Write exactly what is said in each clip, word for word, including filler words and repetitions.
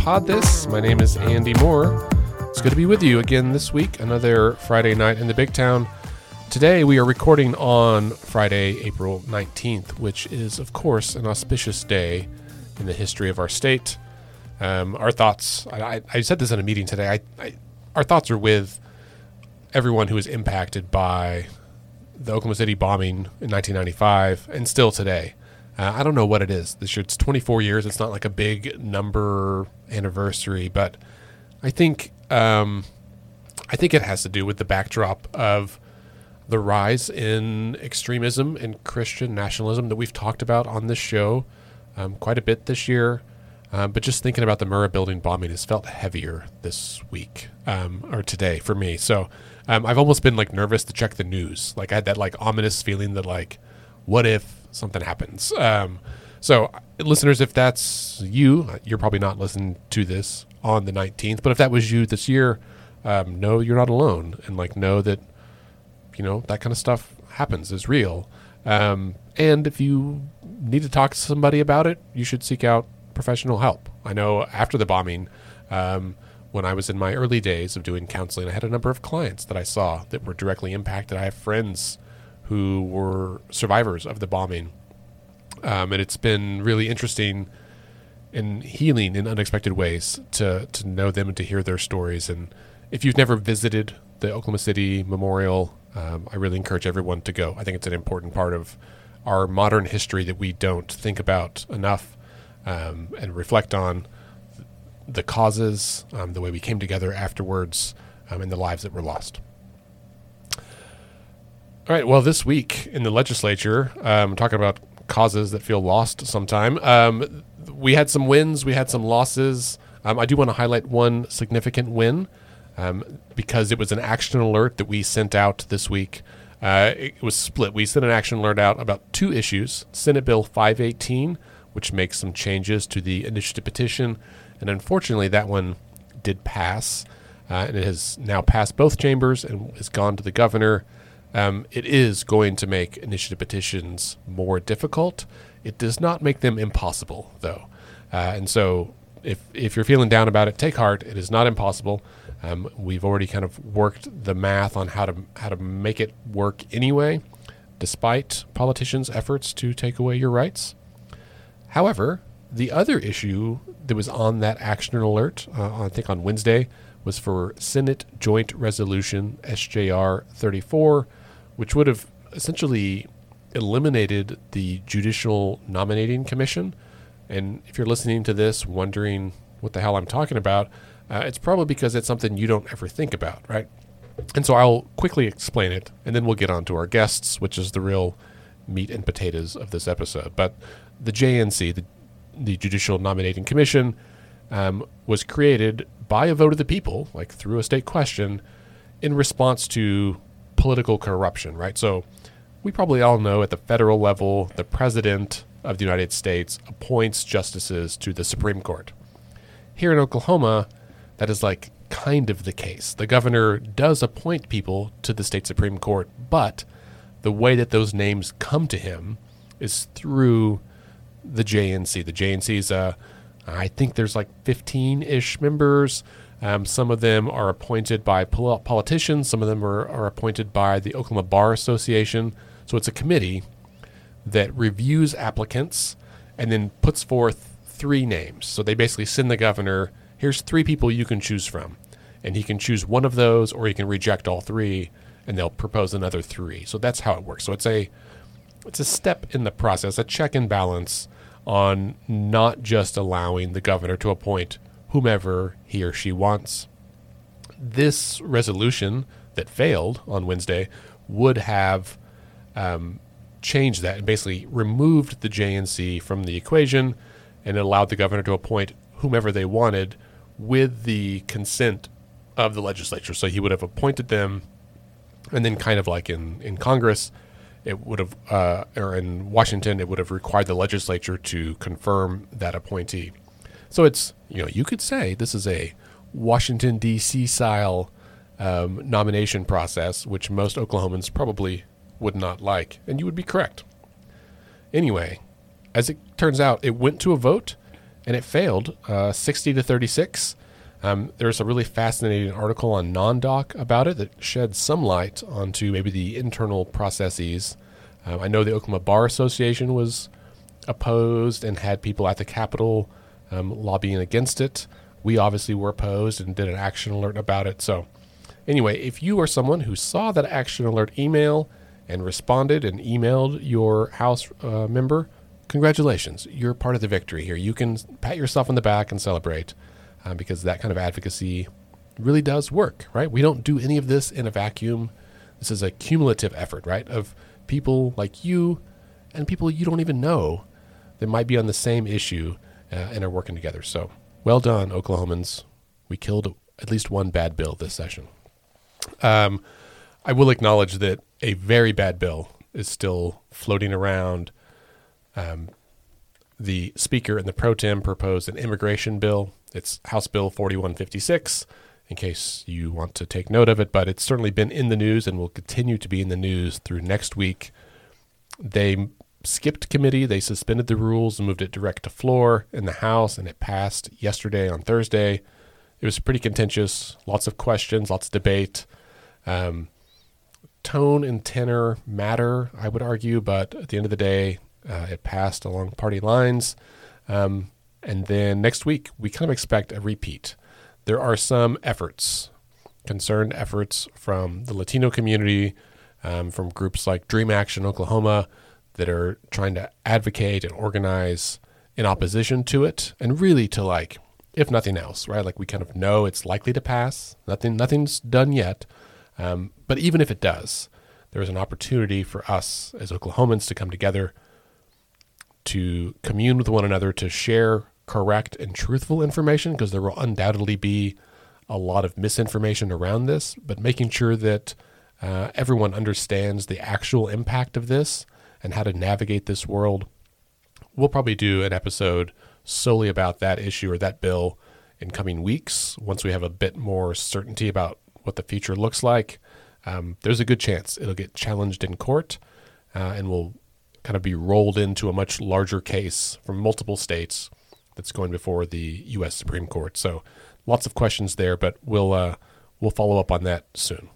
Pod This. My name is Andy Moore. It's good to be with you again this week, another Friday night in the Big Town. Today we are recording on Friday, April nineteenth, which is, of course, an auspicious day in the history of our state. Um, our thoughts, I, I said this in a meeting today, I, I, our thoughts are with everyone who was impacted by the Oklahoma City bombing in nineteen ninety-five and still today. Uh, I don't know what it is. This year it's twenty-four years. It's not like a big number anniversary, but I think um, I think it has to do with the backdrop of the rise in extremism and Christian nationalism that we've talked about on this show um, quite a bit this year. Um, but just thinking about the Murrah building bombing has felt heavier this week um, or today for me. So um, I've almost been like nervous to check the news. Like I had that like ominous feeling that like, what if something happens? Um, so listeners, if that's you, you're probably not listening to this on the nineteenth, but if that was you this year, um, know you're not alone, and like know that, you know, that kind of stuff happens, is real. Um, and if you need to talk to somebody about it, you should seek out professional help. I know after the bombing, um, when I was in my early days of doing counseling, I had a number of clients that I saw that were directly impacted. I have friends who were survivors of the bombing. Um, and it's been really interesting and healing in unexpected ways to, to know them and to hear their stories. And if you've never visited the Oklahoma City Memorial, um, I really encourage everyone to go. I think it's an important part of our modern history that we don't think about enough um, and reflect on the causes, um, the way we came together afterwards, um, and the lives that were lost. All right, well, this week in the legislature, um, talking about causes that feel lost sometime, um, we had some wins, we had some losses. Um, I do want to highlight one significant win um, because it was an action alert that we sent out this week. Uh, it was split. We sent an action alert out about two issues, Senate Bill five eighteen, which makes some changes to the initiative petition, and unfortunately that one did pass, uh, and it has now passed both chambers and has gone to the governor. Um, it is going to make initiative petitions more difficult. It does not make them impossible, though. Uh, and so if if you're feeling down about it, take heart. It is not impossible. Um, we've already kind of worked the math on how to how to make it work anyway, despite politicians' efforts to take away your rights. However, the other issue that was on that action alert, uh, I think on Wednesday, was for Senate Joint Resolution S J R thirty-four, which would have essentially eliminated the Judicial Nominating Commission. And if you're listening to this wondering what the hell I'm talking about, uh, it's probably because it's something you don't ever think about, right? And so I'll quickly explain it, and then we'll get on to our guests, which is the real meat and potatoes of this episode. But the J N C, the, the Judicial Nominating Commission, um, was created by a vote of the people, like through a state question, in response to political corruption, right? So we probably all know at the federal level, the president of the United States appoints justices to the Supreme Court. Here in Oklahoma, that is like kind of the case. The governor does appoint people to the state Supreme Court, but the way that those names come to him is through the J N C. The J N C is a I think there's like fifteen-ish members. Um, some of them are appointed by pol- politicians. Some of them are, are appointed by the Oklahoma Bar Association. So it's a committee that reviews applicants and then puts forth three names. So they basically send the governor, here's three people you can choose from. And he can choose one of those, or he can reject all three, and they'll propose another three. So that's how it works. So it's a it's a step in the process, a check and balance on not just allowing the governor to appoint whomever he or she wants. This resolution that failed on Wednesday would have um, changed that and basically removed the J N C from the equation and allowed the governor to appoint whomever they wanted with the consent of the legislature. So he would have appointed them, and then kind of like in, in Congress, it would have, uh, or in Washington, it would have required the legislature to confirm that appointee. So it's, you know, you could say this is a Washington, D C style um, nomination process, which most Oklahomans probably would not like, and you would be correct. Anyway, as it turns out, it went to a vote, and it failed uh, sixty to thirty-six. Um, there's a really fascinating article on NonDoc about it that sheds some light onto maybe the internal processes. Um, I know the Oklahoma Bar Association was opposed and had people at the Capitol um, lobbying against it. We obviously were opposed and did an action alert about it. So anyway, if you are someone who saw that action alert email and responded and emailed your House uh, member, congratulations. You're part of the victory here. You can pat yourself on the back and celebrate. Uh, because that kind of advocacy really does work, right? We don't do any of this in a vacuum. This is a cumulative effort, right, of people like you and people you don't even know that might be on the same issue uh, and are working together. So well done, Oklahomans. We killed at least one bad bill this session. Um, I will acknowledge that a very bad bill is still floating around. Um, the Speaker and the Pro Tem proposed an immigration bill. It's House Bill forty-one fifty-six, in case you want to take note of it, but it's certainly been in the news and will continue to be in the news through next week. They skipped committee. They suspended the rules and moved it direct to floor in the House, and it passed yesterday on Thursday. It was pretty contentious, lots of questions, lots of debate. Um, tone and tenor matter, I would argue, but at the end of the day, uh, it passed along party lines. Um, And then next week, we kind of expect a repeat. There are some efforts, concerned efforts from the Latino community, um, from groups like Dream Action Oklahoma that are trying to advocate and organize in opposition to it. And really to like, if nothing else, right? Like we kind of know it's likely to pass. Nothing, nothing's done yet. Um, but even if it does, there is an opportunity for us as Oklahomans to come together, to commune with one another, to share correct and truthful information, because there will undoubtedly be a lot of misinformation around this, but making sure that uh, everyone understands the actual impact of this and how to navigate this world. We'll probably do an episode solely about that issue or that bill in coming weeks, once we have a bit more certainty about what the future looks like. Um, there's a good chance it'll get challenged in court uh, and will kind of be rolled into a much larger case from multiple states that's going before the U S Supreme Court. So lots of questions there, but we'll uh, we'll follow up on that soon.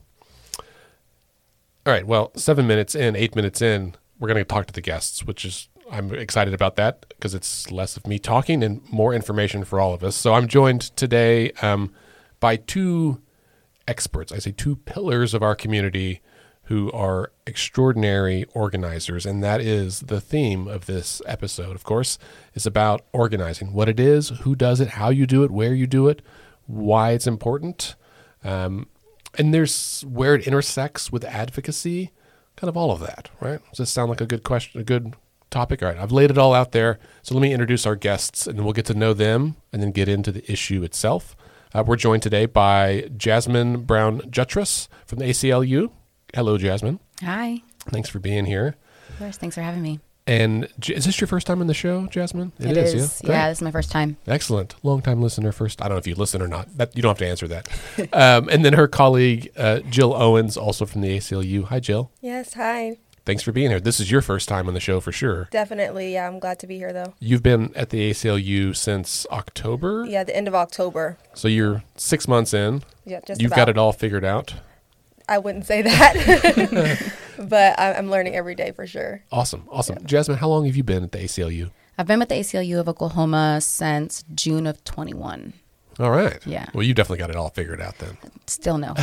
All right, well, seven minutes in, eight minutes in, we're going to talk to the guests, which is, I'm excited about that because it's less of me talking and more information for all of us. So I'm joined today um, by two experts, I say two pillars of our community who are extraordinary organizers. And that is the theme of this episode, of course, is about organizing, what it is, who does it, how you do it, where you do it, why it's important. Um, and there's where it intersects with advocacy, kind of all of that, right? Does this sound like a good question, a good topic? All right, I've laid it all out there. So let me introduce our guests and then we'll get to know them and then get into the issue itself. Uh, we're joined today by Jasmine Brown-Jutras from the A C L U. Hello, Jasmine. Hi. Thanks for being here. Of course. Thanks for having me. And is this your first time on the show, Jasmine? It, it is. is. Yeah, yeah, this is my first time. Excellent. Long-time listener first. I don't know if you listen or not. That, you don't have to answer that. um, and then her colleague, uh, Jill Owens, also from the A C L U. Hi, Jill. Yes, hi. Thanks for being here. This is your first time on the show for sure. Definitely. Yeah, I'm glad to be here, though. You've been at the A C L U since October? Yeah, the end of October. So you're six months in. Yeah, just You've about. got it all figured out. I wouldn't say that, but I'm learning every day for sure. Awesome. Awesome. Yeah. Jasmine, how long have you been at the A C L U? I've been with the A C L U of Oklahoma since June of twenty-one. All right. Yeah. Well, you definitely got it all figured out then. Still no.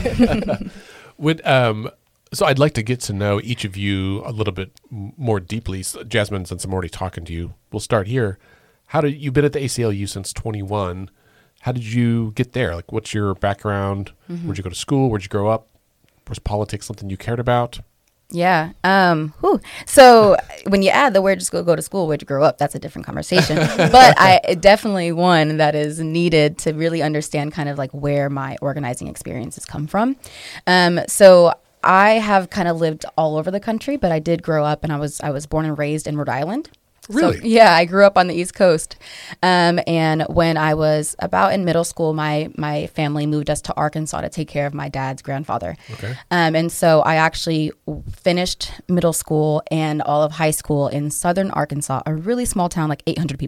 Would, um, so I'd like to get to know each of you a little bit more deeply. So Jasmine, since I'm already talking to you, we'll start here. How did you've been at the A C L U since twenty-one? How did you get there? Like, what's your background? Mm-hmm. Where'd you go to school? Where'd you grow up? Was politics something you cared about? Yeah. Um, whew. So when you add the where'd you go, go to school, where'd you grow up, that's a different conversation. But I definitely one that is needed to really understand kind of like where my organizing experiences come from. Um, so I have kind of lived all over the country, but I did grow up and I was I was born and raised in Rhode Island. Really? So, yeah, I grew up on the East Coast. Um, and when I was about in middle school, my my family moved us to Arkansas to take care of my dad's grandfather. Okay. Um, and so I actually finished middle school and all of high school in southern Arkansas, a really small town, like eight hundred people.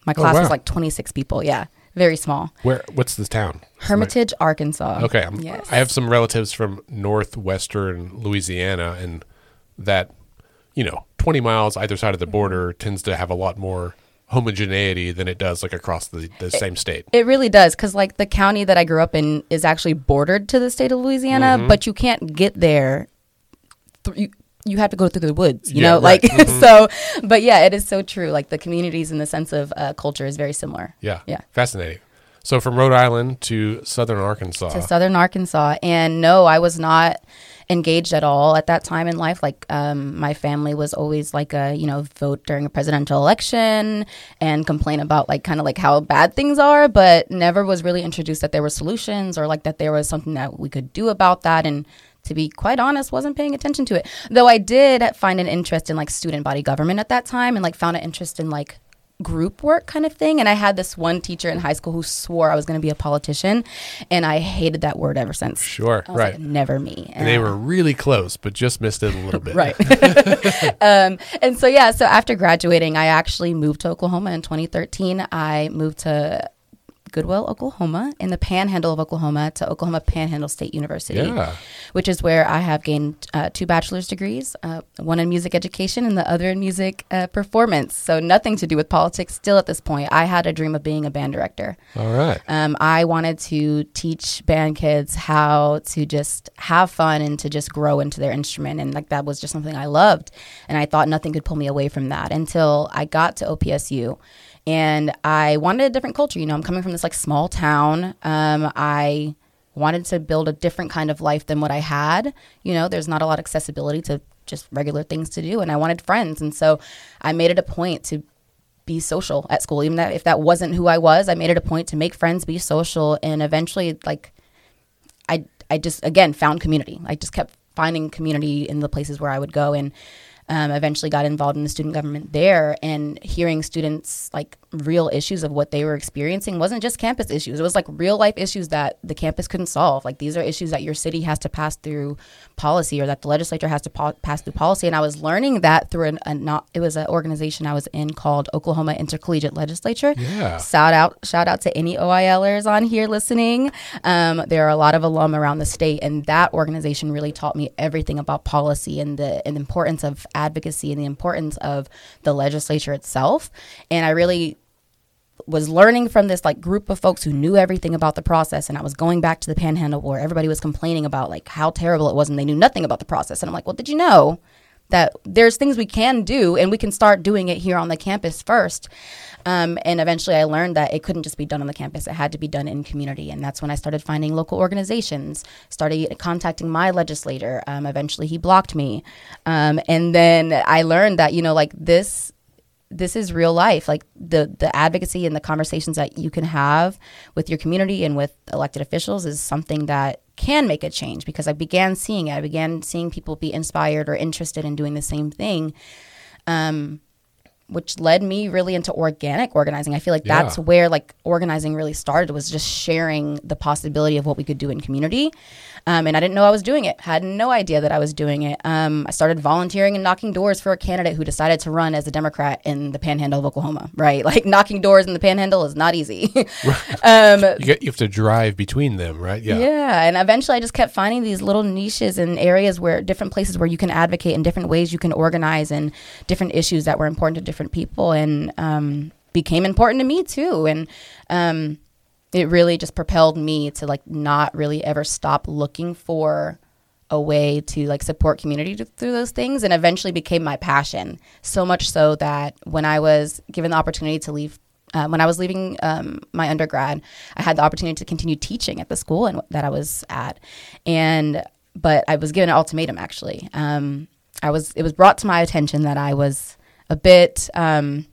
My class wow. was like twenty-six people. Yeah, very small. Where? What's this town? Hermitage, Arkansas. Okay. I'm, Yes. I have some relatives from northwestern Louisiana, and that, you know, twenty miles either side of the border tends to have a lot more homogeneity than it does like across the, the same state. It really does, because like the county that I grew up in is actually bordered to the state of Louisiana, Mm-hmm. but you can't get there. Th- you, you have to go through the woods, you Yeah, know, right. like Mhm. so. But yeah, it is so true. Like the communities in the sense of uh, culture is very similar. Yeah. Yeah. Fascinating. So from Rhode Island to southern Arkansas. To southern Arkansas. And no, I was not engaged at all at that time in life. Like um, my family was always like a, you know, vote during a presidential election and complain about like kind of like how bad things are, but never was really introduced that there were solutions or like that there was something that we could do about that. And to be quite honest, wasn't paying attention to it. Though I did find an interest in like student body government at that time and like found an interest in like group work kind of thing. And I had this one teacher in high school who swore I was going to be a politician, and I hated that word ever since. Sure, I was right. like, never me. And they Uh, were really close, but just missed it a little bit. Right. um, and so, yeah, so after graduating, I actually moved to Oklahoma in twenty thirteen. I moved to Goodwell, Oklahoma, in the panhandle of Oklahoma, to Oklahoma Panhandle State University, Yeah. which is where I have gained uh, two bachelor's degrees, uh, one in music education and the other in music uh, performance. So nothing to do with politics still at this point. I had a dream of being a band director. All right. Um, I wanted to teach band kids how to just have fun and to just grow into their instrument. And like that was just something I loved. And I thought nothing could pull me away from that until I got to O P S U. And I wanted a different culture. You know, I'm coming from this like small town. Um, I wanted to build a different kind of life than what I had. You know, there's not a lot of accessibility to just regular things to do. And I wanted friends. And so I made it a point to be social at school. Even that if that wasn't who I was, I made it a point to make friends, be social. And eventually, like, I, I just, again, found community. I just kept finding community in the places where I would go. And Um, eventually got involved in the student government there, and hearing students like real issues of what they were experiencing wasn't just campus issues. It was like real life issues that the campus couldn't solve. Like these are issues that your city has to pass through policy, or that the legislature has to po- pass through policy. And I was learning that through an, a not, it was an organization I was in called Oklahoma Intercollegiate Legislature. Yeah. Shout out, shout out to any O I Lers on here listening. Um, there are a lot of alum around the state, and that organization really taught me everything about policy and the, and the importance of advocacy and the importance of the legislature itself. And I really was learning from this like group of folks who knew everything about the process. And I was going back to the panhandle where everybody was complaining about like how terrible it was, and they knew nothing about the process. And I'm like, well, did you know that there's things we can do, and we can start doing it here on the campus first? Um, and eventually I learned that it couldn't just be done on the campus. It had to be done in community. And that's when I started finding local organizations, started contacting my legislator. Um, eventually he blocked me. Um, and then I learned that, you know, like this, this is real life. Like the, the advocacy and the conversations that you can have with your community and with elected officials is something that can make a change, because I began seeing it. I began seeing people be inspired or interested in doing the same thing. Um, which led me really into organic organizing. I feel like Yeah. that's where like organizing really started, was just sharing the possibility of what we could do in community. Um, and I didn't know I was doing it. Had no idea that I was doing it. Um, I started volunteering and knocking doors for a candidate who decided to run as a Democrat in the panhandle of Oklahoma, right? Like knocking doors in the panhandle is not easy. um, You, get, you have to drive between them, right? Yeah. yeah. And eventually I just kept finding these little niches and areas where different places where you can advocate, and different ways you can organize, and different issues that were important to different people, and um, became important to me too. And um, it really just propelled me to like not really ever stop looking for a way to like support community to, through those things, and eventually became my passion. So much so that when I was given the opportunity to leave Um, when I was leaving um, my undergrad, I had the opportunity to continue teaching at the school and that I was at, and but I was given an ultimatum. Actually, um, I was it was brought to my attention that I was a bit um,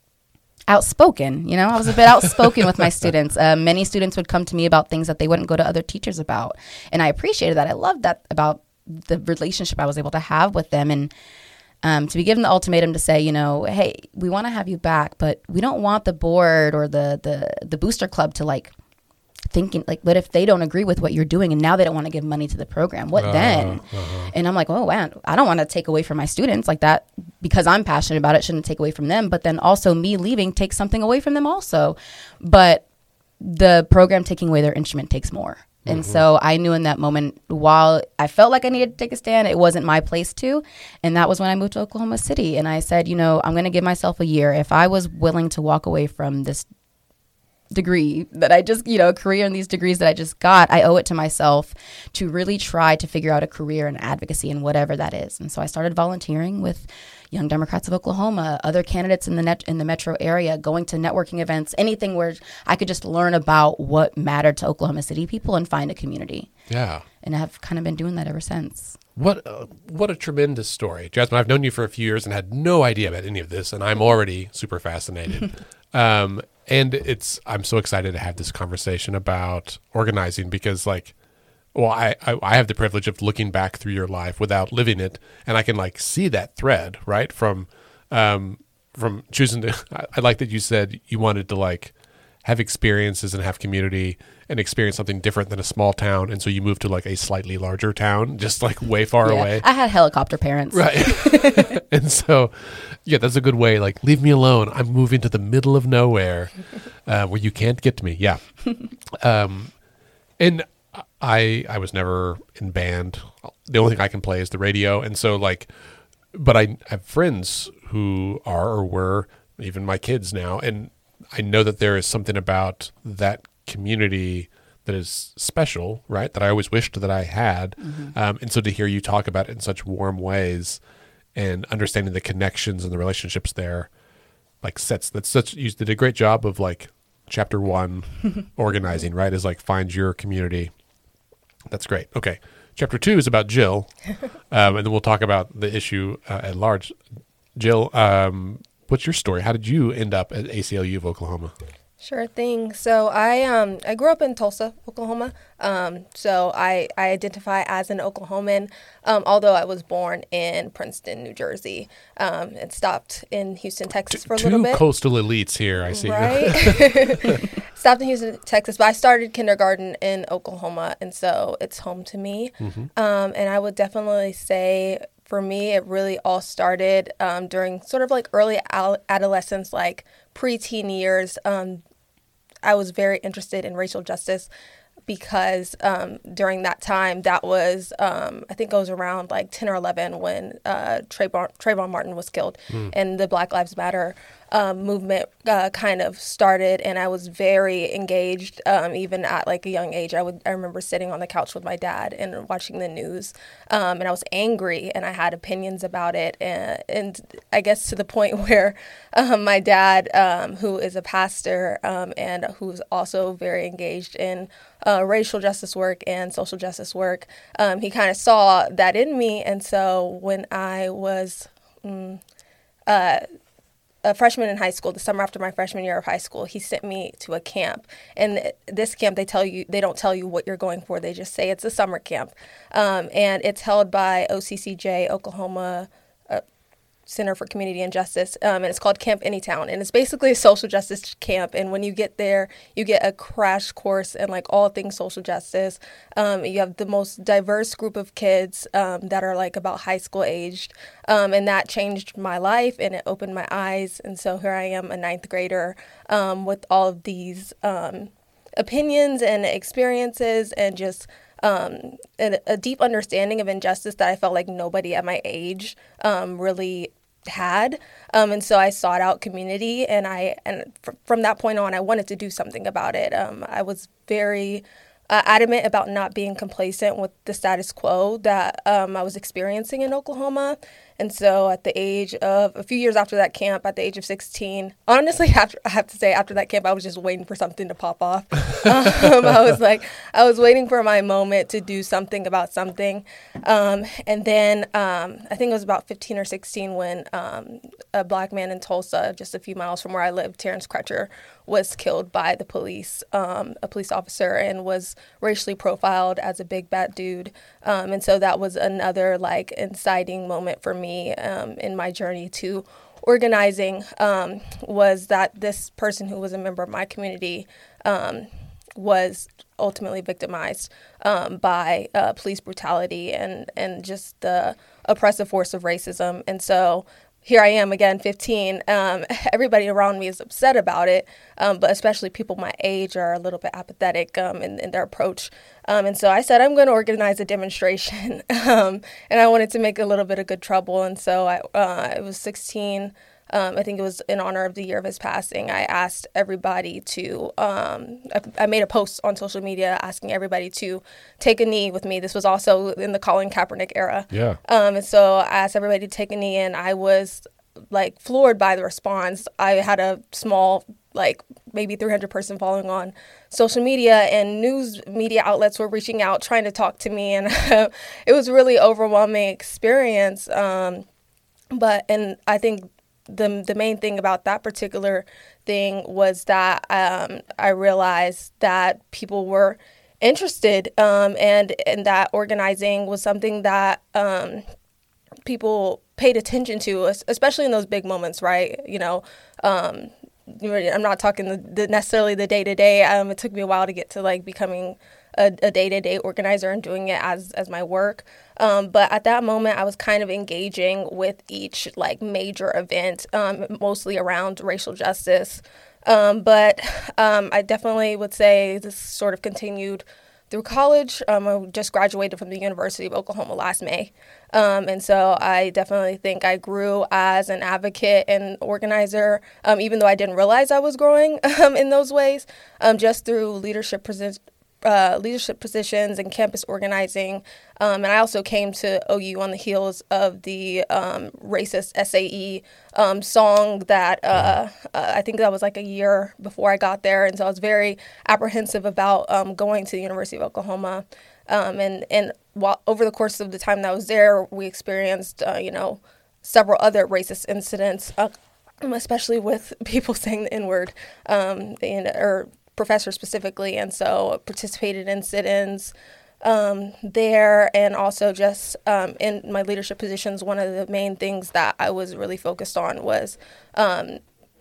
outspoken. You know, I was a bit outspoken with my students. Uh, many students would come to me about things that they wouldn't go to other teachers about, and I appreciated that. I loved that about the relationship I was able to have with them, and. Um, to be given the ultimatum to say, you know, hey, we want to have you back, but we don't want the board or the, the, the booster club to like thinking like, but if they don't agree with what you're doing and now they don't want to give money to the program, what Uh, then? uh-huh. And I'm like, oh, wow, I don't want to take away from my students like that because I'm passionate about it. Shouldn't take away from them. But then also me leaving takes something away from them also. But the program taking away their instrument takes more. And Mm-hmm. so I knew in that moment, while I felt like I needed to take a stand, it wasn't my place to. And that was when I moved to Oklahoma City. And I said, you know, I'm going to give myself a year. If I was willing to walk away from this degree that I just, you know, career in these degrees that I just got, I owe it to myself to really try to figure out a career in advocacy and whatever that is. And so I started volunteering with Young Democrats of Oklahoma, other candidates in the net in the metro area, going to networking events, anything where I could just learn about what mattered to Oklahoma City people and find a community. Yeah. And I've kind of been doing that ever since. What uh, what a tremendous story, Jasmine. I've known you for a few years and had no idea about any of this, and I'm already super fascinated. um, and it's I'm so excited to have this conversation about organizing because, like, well, I, I I have the privilege of looking back through your life without living it, and I can like see that thread right from um, from choosing to. I, I like that you said you wanted to like have experiences and have community and experience something different than a small town. And so you moved to like a slightly larger town, just like way far Yeah, away. I had helicopter parents. Right. And so, yeah, that's a good way. Like, leave me alone. I'm moving to the middle of nowhere uh, where you can't get to me. Yeah. um, and I, I was never in band. The only thing I can play is the radio. And so like, but I have friends who are, or were even my kids now. And I know that there is something about that community that is special, right? That I always wished that I had. Mm-hmm. Um, and so to hear you talk about it in such warm ways and understanding the connections and the relationships there, like sets, that's such, you did a great job of like chapter one organizing, right? Is like find your community. That's great. Okay. Chapter two is about Jill. Um, and then we'll talk about the issue uh, at large. Jill, um, what's your story? How did you end up at A C L U of Oklahoma? Sure thing. So I um I grew up in Tulsa, Oklahoma. Um, so I, I identify as an Oklahoman, um, although I was born in Princeton, New Jersey, um, and stopped in Houston, Texas for a Two little bit. coastal elites here, I see. Right. Stopped in Houston, Texas, but I started kindergarten in Oklahoma, and so it's home to me. Mm-hmm. Um, and I would definitely say, for me, it really all started um, during sort of like early al- adolescence, like preteen years. Um, I was very interested in racial justice because um, during that time, that was, um, I think it was around like ten or eleven when uh, Trayvon, Trayvon Martin was killed mm. and the Black Lives Matter um, movement uh, kind of started. And I was very engaged, um, even at like a young age. I would I remember sitting on the couch with my dad and watching the news, um, and I was angry and I had opinions about it. And, and I guess to the point where um, my dad, um, who is a pastor um, and who's also very engaged in Uh, racial justice work and social justice work, um, he kind of saw that in me. And so when I was mm, uh, a freshman in high school, the summer after my freshman year of high school, he sent me to a camp. And this camp, they tell you, they don't tell you what you're going for. They just say it's a summer camp. Um, and it's held by O C C J, Oklahoma uh, Center for Community and Justice, um, and it's called Camp Anytown, and it's basically a social justice camp. And when you get there, you get a crash course in like all things social justice. Um, you have the most diverse group of kids um, that are like about high school aged, um, and that changed my life and it opened my eyes. And so here I am, a ninth grader, um, with all of these um, opinions and experiences and just um, a, a deep understanding of injustice that I felt like nobody at my age um, really had. Um, and so I sought out community, and I and fr- from that point on, I wanted to do something about it. Um, I was very uh, adamant about not being complacent with the status quo that um, I was experiencing in Oklahoma. And so at the age of, a few years after that camp, at the age of sixteen, honestly, after, I have to say, after that camp, I was just waiting for something to pop off. um, I was like, I was waiting for my moment to do something about something. Um, and then um, I think it was about fifteen or sixteen when um, a black man in Tulsa, just a few miles from where I lived, Terrence Crutcher, was killed by the police, um, a police officer, and was racially profiled as a big bad dude. Um, and so that was another like inciting moment for me um, in my journey to organizing, um, was that this person who was a member of my community um, was ultimately victimized um, by uh, police brutality and, and just the oppressive force of racism. And so here I am again, fifteen. Um, everybody around me is upset about it, um, but especially people my age are a little bit apathetic um, in, in their approach. Um, and so I said, I'm going to organize a demonstration. um, and I wanted to make a little bit of good trouble. And so I, uh, I was sixteen. Um, I think it was in honor of the year of his passing. I asked everybody to, um, I, I made a post on social media asking everybody to take a knee with me. This was also in the Colin Kaepernick era. Yeah. Um, and so I asked everybody to take a knee, and I was like floored by the response. I had a small, like maybe three hundred person following on social media, and news media outlets were reaching out, trying to talk to me. And it was a really overwhelming experience. Um, but, and I think the the main thing about that particular thing was that um, I realized that people were interested um, and and that organizing was something that um, people paid attention to, especially in those big moments, right? You know, um, I'm not talking the, the necessarily the day to day. Um, it took me a while to get to like becoming a, a day-to-day organizer and doing it as as my work. Um, but at that moment, I was kind of engaging with each like major event, um, mostly around racial justice. Um, but um, I definitely would say this sort of continued through college. Um, I just graduated from the University of Oklahoma last May. Um, and so I definitely think I grew as an advocate and organizer, um, even though I didn't realize I was growing um, in those ways, um, just through leadership positions. Uh, leadership positions and campus organizing. Um, and I also came to O U on the heels of the um, racist S A E um, song that uh, uh, I think that was like a year before I got there. And so I was very apprehensive about um, going to the University of Oklahoma. Um, and, and while over the course of the time that I was there, we experienced, uh, you know, several other racist incidents, uh, especially with people saying the N-word um, and, or professor specifically, and so participated in sit-ins um, there, and also just um, in my leadership positions, one of the main things that I was really focused on was um,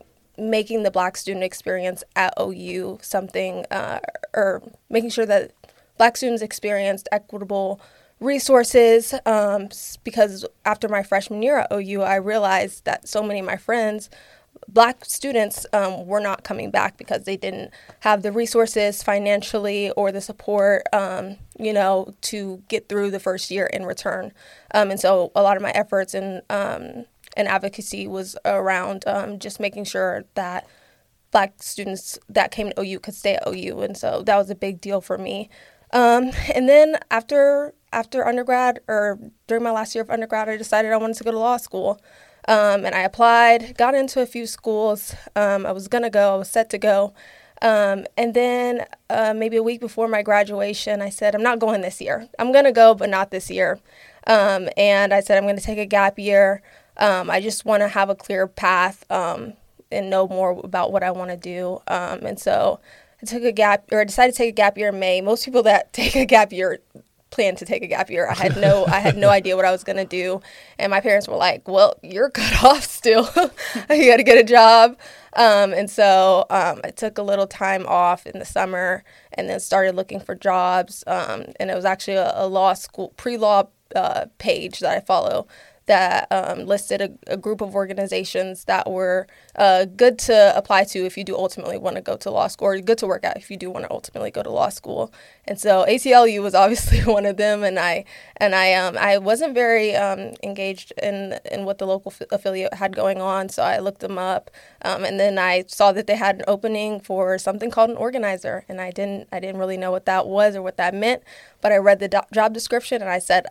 making the Black student experience at O U something, uh, or making sure that Black students experienced equitable resources, um, because after my freshman year at O U, I realized that so many of my friends, Black students, um, were not coming back because they didn't have the resources financially or the support, um, you know, to get through the first year in return. Um, and so a lot of my efforts in, um, in advocacy was around um, just making sure that Black students that came to O U could stay at O U. And so that was a big deal for me. Um, and then after after undergrad, or during my last year of undergrad, I decided I wanted to go to law school. Um, and I applied, got into a few schools. Um, I was going to go, I was set to go. Um, and then uh, maybe a week before my graduation, I said, I'm not going this year. I'm going to go, but not this year. Um, and I said, I'm going to take a gap year. Um, I just want to have a clear path um, and know more about what I want to do. Um, and so I took a gap, or I decided to take a gap year in May. Most people that take a gap year plan to take a gap year. I had no, I had no idea what I was going to do. And my parents were like, well, you're cut off still. You got to get a job. Um, and so um, I took a little time off in the summer and then started looking for jobs. Um, and it was actually a, a law school, pre-law uh, page that I follow that um, listed a, a group of organizations that were uh, good to apply to if you do ultimately want to go to law school, or good to work at if you do want to ultimately go to law school. And so A C L U was obviously one of them, and I and I um, I wasn't very um, engaged in in what the local f- affiliate had going on, so I looked them up, um, and then I saw that they had an opening for something called an organizer, and I didn't I didn't really know what that was or what that meant, but I read the do- job description and I said,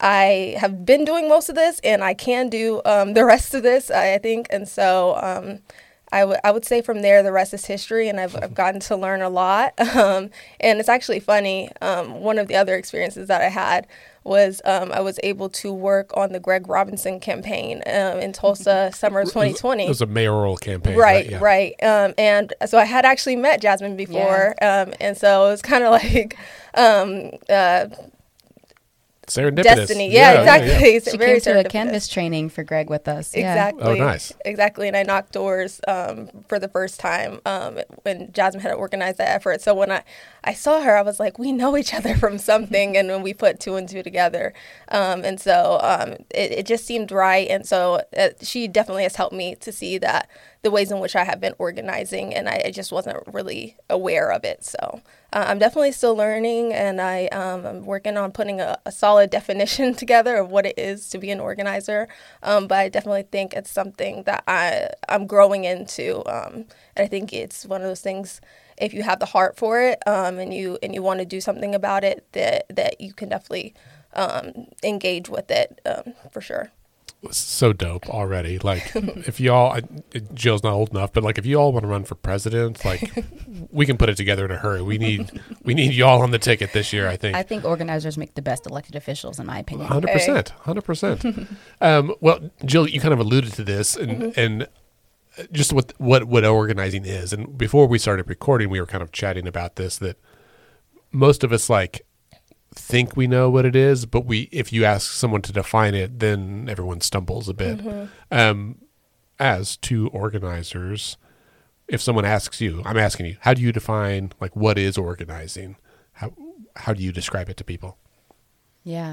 I have been doing most of this, and I can do um, the rest of this, I, I think. And so um, I, w- I would say from there, the rest is history, and I've, I've gotten to learn a lot. Um, and it's actually funny. Um, one of the other experiences that I had was um, I was able to work on the Greg Robinson campaign um, in Tulsa, summer of twenty twenty. It was a mayoral campaign. Right, right. Yeah. right. Um, and so I had actually met Jasmine before. Yeah. Um, and so it was kind of like... Um, uh, serendipitous. destiny. Yeah, Yeah, exactly. yeah, yeah. It's She very came to a serendipitous. Canvas training for Greg with us. Yeah. Exactly. Oh, nice. Exactly. And I knocked doors um, for the first time um, when Jasmine had organized that effort. So when I, I saw her, I was like, we know each other from something. And when we put two and two together. Um, and so um, it, it just seemed right. And so uh, she definitely has helped me to see that the ways in which I have been organizing, and I, I just wasn't really aware of it. So uh, I'm definitely still learning, and I, um, I'm working on putting a, a solid definition together of what it is to be an organizer. Um, but I definitely think it's something that I, I'm growing into. Um, and I think it's one of those things, if you have the heart for it um, and you and you want to do something about it, that, that you can definitely um, engage with it um, for sure. So dope already. Like if y'all, I, it- Jill's not old enough, but like if you all want to run for president, like we can put it together in a hurry. We need, we need y'all on the ticket this year, I think. I think organizers make the best elected officials, in my opinion. Hundred percent, hundred percent. Um, well, Jill, you kind of alluded to this, and and just what what what organizing is. And before we started recording, we were kind of chatting about this. That most of us like think we know what it is, but we if you ask someone to define it, then everyone stumbles a bit. Um, as two organizers, if someone asks you, I'm asking you, how do you define like what is organizing? How how do you describe it to people? Yeah.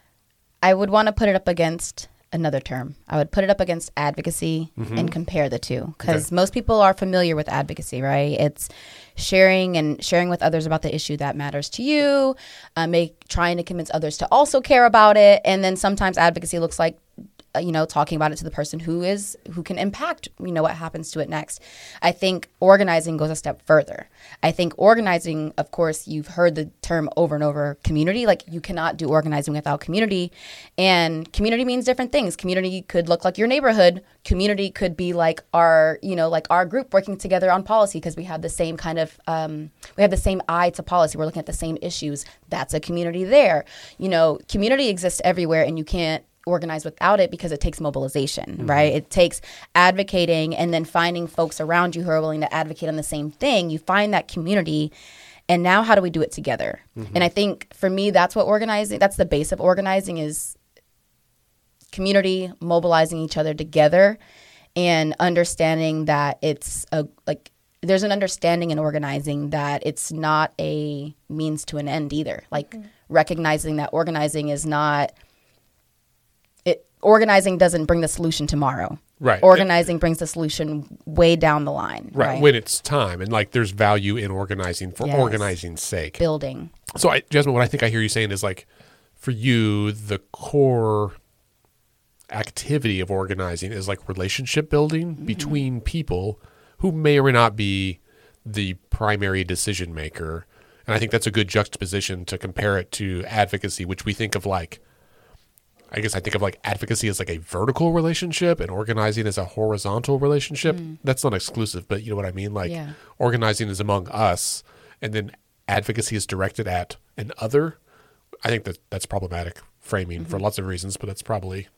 I would want to put it up against another term. I would put it up against advocacy and compare the two, because Okay. most people are familiar with advocacy, right? It's sharing and sharing with others about the issue that matters to you, uh, make trying to convince others to also care about it. And then sometimes advocacy looks like, uh, you know, talking about it to the person who is who can impact, you know, what happens to it next. I think organizing goes a step further. I think organizing, of course, you've heard the term over and over, community. Like you cannot do organizing without community, and community means different things. Community could look like your neighborhood. Community could be like our, you know, like our group working together on policy because we have the same kind of, um, we have the same eye to policy. We're looking at the same issues. That's a community there. You know, community exists everywhere, and you can't organize without it because it takes mobilization, right? It takes advocating and then finding folks around you who are willing to advocate on the same thing. You find that community, and now how do we do it together? And I think for me, that's what organizing, that's the base of organizing, is community, mobilizing each other together, and understanding that it's a, like, there's an understanding in organizing that it's not a means to an end either. Like recognizing that organizing is not, it organizing doesn't bring the solution tomorrow. Right. Organizing brings the solution way down the line. Right. Right. When it's time, and like there's value in organizing for Yes. organizing's sake. Building. So, I, Jasmine, what I think I hear you saying is like, for you, the core activity of organizing is like relationship building Mm-hmm. between people who may or may not be the primary decision maker. And I think that's a good juxtaposition to compare it to advocacy, which we think of like, I guess I think of like advocacy as like a vertical relationship and organizing as a horizontal relationship. That's not exclusive, but you know what I mean? Like Yeah. organizing is among us, and then advocacy is directed at an other. I think that that's problematic framing for lots of reasons, but that's probably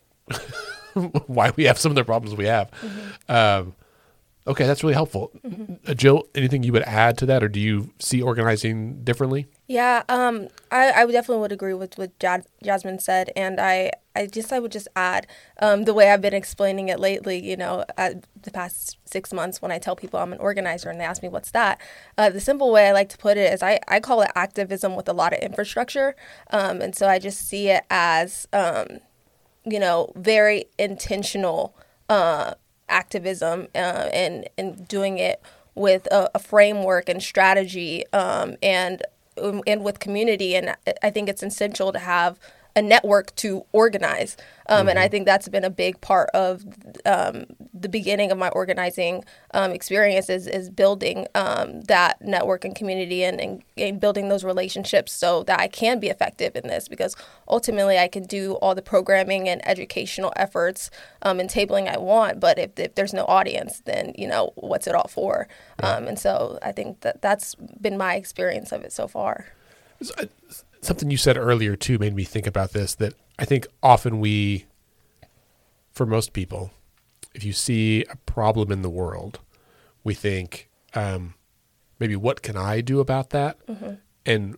why we have some of the problems we have. Um, okay, that's really helpful. Uh, Jill, anything you would add to that, or do you see organizing differently? Yeah, um, I, I would definitely would agree with what Jas- Jasmine said, and I, I just I would just add um, the way I've been explaining it lately. You know, uh, the past six months when I tell people I'm an organizer and they ask me what's that, uh, the simple way I like to put it is I, I call it activism with a lot of infrastructure, um, and so I just see it as um, you know, very intentional uh, activism uh, and and doing it with a, a framework and strategy um, and and with community. And I think it's essential to have a network to organize. Um, Mm-hmm. And I think that's been a big part of um, the beginning of my organizing um, experience is, is building um, that network and community and, and, and building those relationships so that I can be effective in this, because ultimately I can do all the programming and educational efforts um, and tabling I want. But if, if there's no audience, then, you know, what's it all for? Um, and so I think that that's been my experience of it so far. Something you said earlier too made me think about this, that I think often we, for most people, if you see a problem in the world, we think, um, maybe what can I do about that? And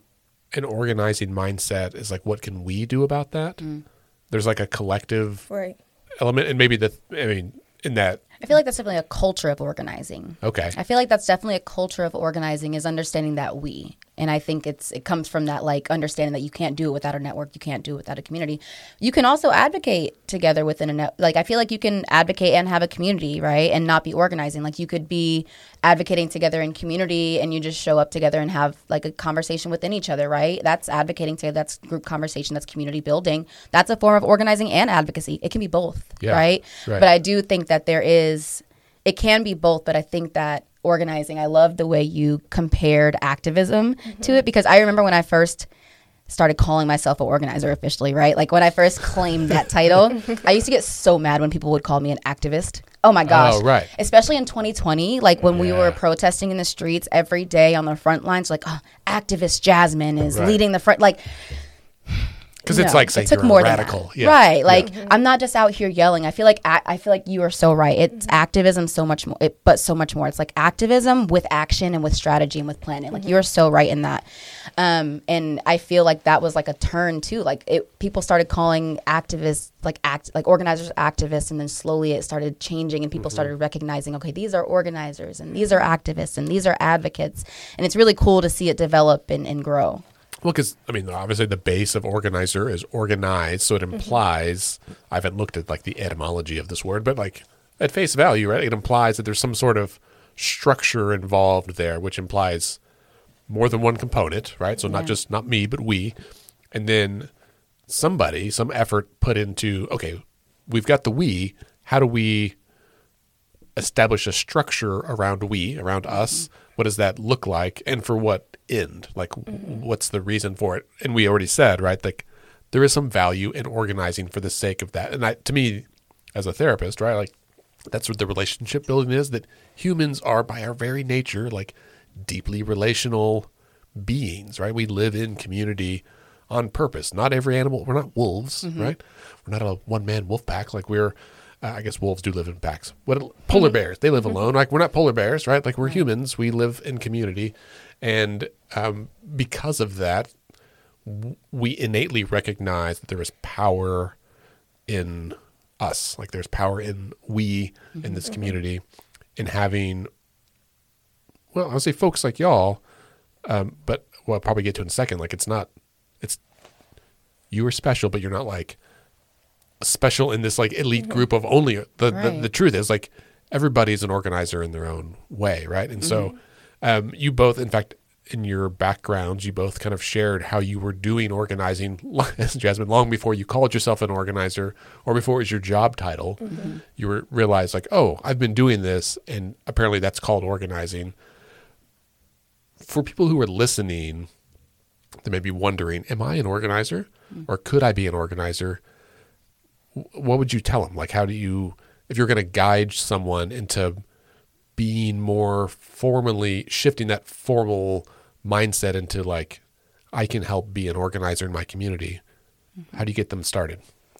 an organizing mindset is like, what can we do about that? Mm. There's like a collective right. element, and maybe the, I mean, in that. I feel like that's definitely a culture of organizing. Okay. I feel like that's definitely a culture of organizing is understanding that we. And I think it's it comes from that like understanding that you can't do it without a network, you can't do it without a community. You can also advocate together within a net. Like I feel like you can advocate and have a community, right, and not be organizing. Like you could be advocating together in community, and you just show up together and have like a conversation within each other, right? That's advocating together. That's group conversation. That's community building. That's a form of organizing and advocacy. It can be both, yeah, right? right? But I do think that there is. It can be both, but I think that organizing, I love the way you compared activism mm-hmm. to it, because I remember when I first started calling myself an organizer officially, right? Like when I first claimed that title, I used to get so mad when people would call me an activist. Oh my gosh. Oh, right. Especially in twenty twenty, like when yeah. we were protesting in the streets every day on the front lines, like, oh, activist Jasmine is right. leading the front. Like, because it's no, like saying it took you're more a radical. Than that. Yeah. Right. Like yeah. I'm not just out here yelling. I feel like I, I feel like you are so right. It's mm-hmm. activism so much more, it, but so much more. It's like activism with action and with strategy and with planning. Like mm-hmm. you're so right in that. Um, and I feel like that was like a turn too. Like it, people started calling activists like act like organizers activists, and then slowly it started changing, and people mm-hmm. started recognizing, okay, these are organizers and these are activists and these are advocates, and it's really cool to see it develop and, and grow. Well, because, I mean, obviously the base of organizer is organized, so it implies, mm-hmm. I haven't looked at, like, the etymology of this word, but, like, at face value, right, it implies that there's some sort of structure involved there, which implies more than one component, right? So yeah. not just, not me, but we. And then somebody, some effort put into, okay, we've got the we, how do we establish a structure around we, around mm-hmm. us? What does that look like, and for what end? Like, mm-hmm. what's the reason for it? And we already said, right, like there is some value in organizing for the sake of that. And I, to me, as a therapist, right, like that's what the relationship building is, that humans are by our very nature, like deeply relational beings, right? We live in community on purpose. Not every animal, we're not wolves, mm-hmm. right? We're not a one-man wolf pack. Like we're, Uh, I guess wolves do live in packs. What polar bears? They live alone. Like we're not polar bears, right? Like we're humans. We live in community, and um, because of that, w- we innately recognize that there is power in us. Like there's power in we in this community, in having. Well, I'll say folks like y'all, um, but what I'll probably get to in a second. Like it's not, it's you are special, but you're not like. Special in this like elite mm-hmm. group of only the, right. the the truth is like everybody's an organizer in their own way, right? And mm-hmm. so um you both, in fact, in your backgrounds, you both kind of shared how you were doing organizing, Jasmine, long before you called yourself an organizer or before it was your job title. Mm-hmm. You were realized like, oh, I've been doing this, and apparently that's called organizing. For people who are listening, they may be wondering, am I an organizer, mm-hmm. or could I be an organizer? What would you tell them? Like, how do you, if you're going to guide someone into being more formally, shifting that formal mindset into like, I can help be an organizer in my community. Mm-hmm. How do you get them started?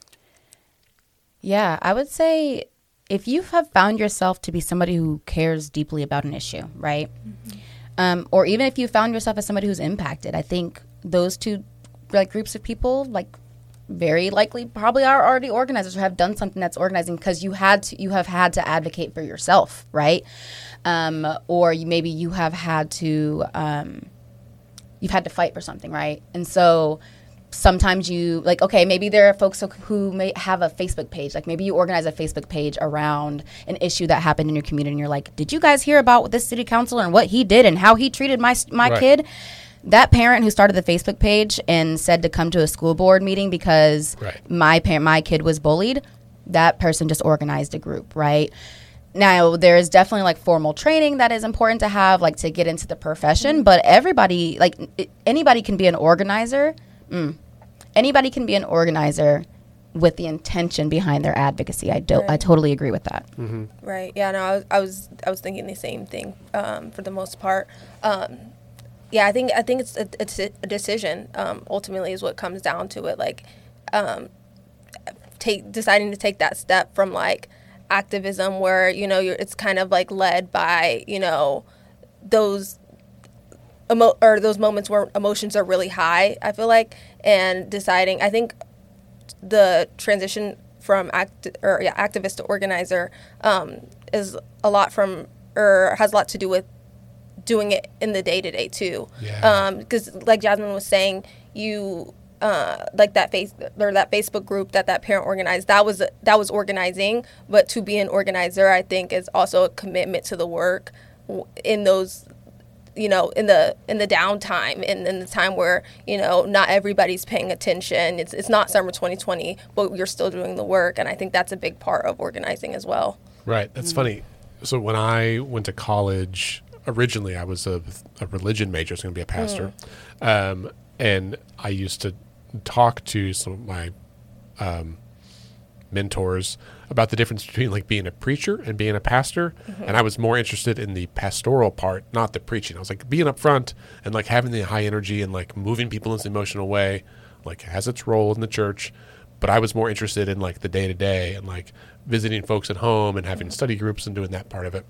Yeah, I would say if you have found yourself to be somebody who cares deeply about an issue, right? Mm-hmm. Um, or even if you found yourself as somebody who's impacted, I think those two like groups of people, like, very likely probably are already organizers or have done something that's organizing because you had to, you have had to advocate for yourself, right? Um, or you, maybe you have had to, um, you've had to fight for something, right? And so sometimes you like, okay, maybe there are folks who, who may have a Facebook page. Like maybe you organize a Facebook page around an issue that happened in your community and you're like, did you guys hear about this city councilor and what he did and how he treated my, my right. kid? That parent who started the Facebook page and said to come to a school board meeting because right. my parent, my kid was bullied, that person just organized a group, right? Now, there is definitely like formal training that is important to have, like to get into the profession, mm-hmm. but everybody, like it, anybody can be an organizer. Mm. Anybody can be an organizer with the intention behind their advocacy. I do, right. I totally agree with that. Mm-hmm. Right. Yeah. No, I was, I was, I was thinking the same thing um, for the most part. Um, Yeah, I think I think it's a, it's a decision. Um, ultimately, is what comes down to it. Like, um, take deciding to take that step from like activism, where you know you're, it's kind of like led by you know those emo- or those moments where emotions are really high, I feel like, and deciding, I think the transition from act or yeah, activist to organizer um, is a lot from, or has a lot to do with doing it in the day to day too. Yeah. Because like Jasmine was saying, you uh, like that face or that Facebook group that that parent organized. That was that was organizing, but to be an organizer, I think, is also a commitment to the work in those, you know, in the in the downtime and in the time where, you know, not everybody's paying attention. It's it's not summer twenty twenty, but you're still doing the work, and I think that's a big part of organizing as well. Right. That's mm-hmm. funny. So when I went to college, originally I was a, a religion major. I was going to be a pastor, mm. um, and I used to talk to some of my um, mentors about the difference between like being a preacher and being a pastor. Mm-hmm. And I was more interested in the pastoral part, not the preaching. I was like being up front and like having the high energy and like moving people in this emotional way, like has its role in the church. But I was more interested in like the day to day and like visiting folks at home and having mm-hmm. study groups and doing that part of it.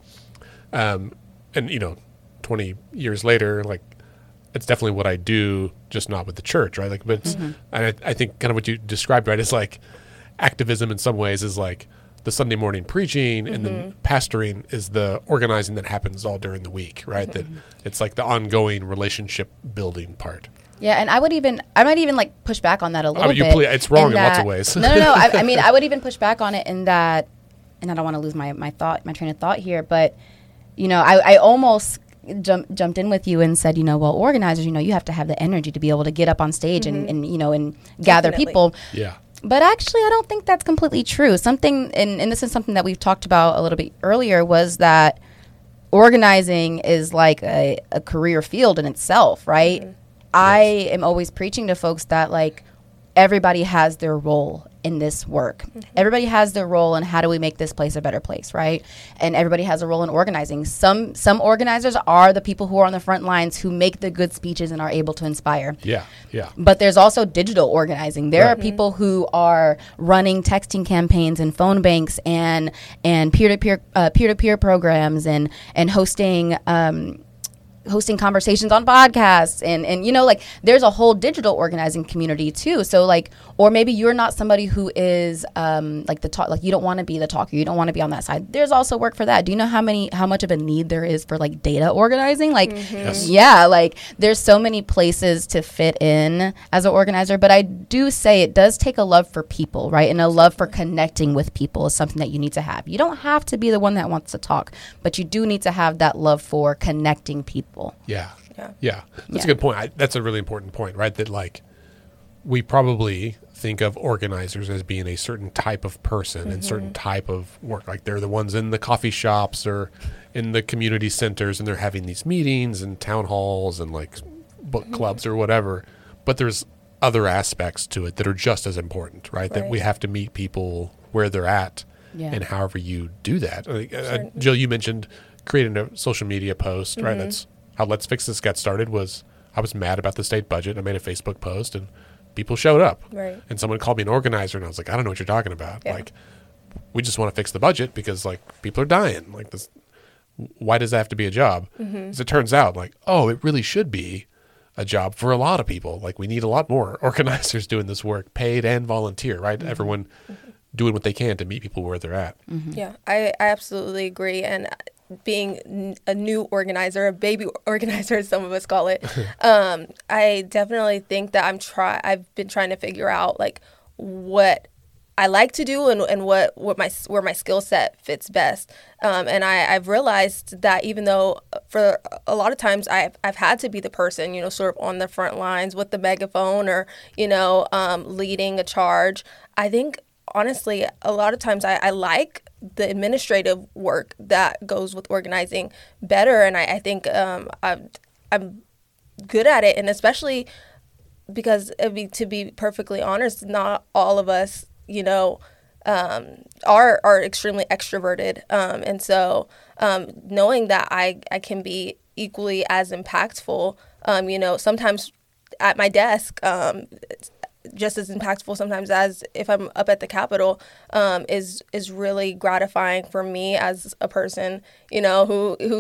Um, and you know, twenty years later, like it's definitely what I do, just not with the church, right? Like, but it's, mm-hmm. I, I think kind of what you described, right, is like activism in some ways is like the Sunday morning preaching, mm-hmm. and then pastoring is the organizing that happens all during the week, right? Mm-hmm. That it's like the ongoing relationship building part. Yeah, and I would even, I might even like push back on that a little I mean, you bit. Play, it's wrong in, in lots of ways. no, no, no. I, I mean, I would even push back on it in that, and I don't want to lose my, my thought, my train of thought here, but, you know, I, I almost jump, jumped in with you and said, you know, well, organizers, you know, you have to have the energy to be able to get up on stage mm-hmm. and, and, you know, and gather Definitely. people. Yeah. But actually, I don't think that's completely true. Something, and, and this is something that we've talked about a little bit earlier, was that organizing is like a, a career field in itself, right? Mm-hmm. I yes. am always preaching to folks that, like, everybody has their role in this work. Mm-hmm. Everybody has their role in how do we make this place a better place, right? And everybody has a role in organizing. Some some organizers are the people who are on the front lines who make the good speeches and are able to inspire. Yeah, yeah. But there's also digital organizing. There right. are people who are running texting campaigns and phone banks and and peer-to-peer uh, peer-to-peer programs and and hosting um hosting conversations on podcasts and, and, you know, like there's a whole digital organizing community too. So like, or maybe you're not somebody who is um, like the talk, like you don't want to be the talker. You don't want to be on that side. There's also work for that. Do you know how many, how much of a need there is for like data organizing? Like, mm-hmm. yes. yeah, like there's so many places to fit in as an organizer, but I do say it does take a love for people, right? And a love for connecting with people is something that you need to have. You don't have to be the one that wants to talk, but you do need to have that love for connecting people. Yeah. Yeah. Yeah. That's yeah. a good point. I, that's a really important point, right? That like we probably think of organizers as being a certain type of person mm-hmm. and certain type of work. Like they're the ones in the coffee shops or in the community centers and they're having these meetings and town halls and like book mm-hmm. clubs or whatever. But there's other aspects to it that are just as important, right? right. That we have to meet people where they're at yeah. and however you do that. Like, uh, Jill, you mentioned creating a social media post, mm-hmm. right? That's how Let's Fix This got started. Was I was mad about the state budget. I made a Facebook post and people showed up. Right. And someone called me an organizer and I was like, I don't know what you're talking about. Yeah. Like, we just want to fix the budget because like people are dying. Like this, why does that have to be a job? Mm-hmm. As it turns out, like, oh, it really should be a job for a lot of people. Like we need a lot more organizers doing this work, paid and volunteer, right? Mm-hmm. Everyone mm-hmm. doing what they can to meet people where they're at. Mm-hmm. Yeah, I, I absolutely agree. And being n- a new organizer, a baby organizer, as some of us call it, um, I definitely think that I'm try. I've been trying to figure out like what I like to do and, and what, what my where my skill set fits best. Um, and I, I've realized that even though for a lot of times I've I've had to be the person, you know, sort of on the front lines with the megaphone or you know um, leading a charge, I think honestly a lot of times I, I like the administrative work that goes with organizing better. And I, I think um, I'm, I'm good at it. And especially because, I mean, to be perfectly honest, not all of us, you know, um, are are extremely extroverted. Um, and so um, knowing that I, I can be equally as impactful, um, you know, sometimes at my desk, um, just as impactful sometimes as if I'm up at the Capitol, um, is is really gratifying for me as a person, you know, who who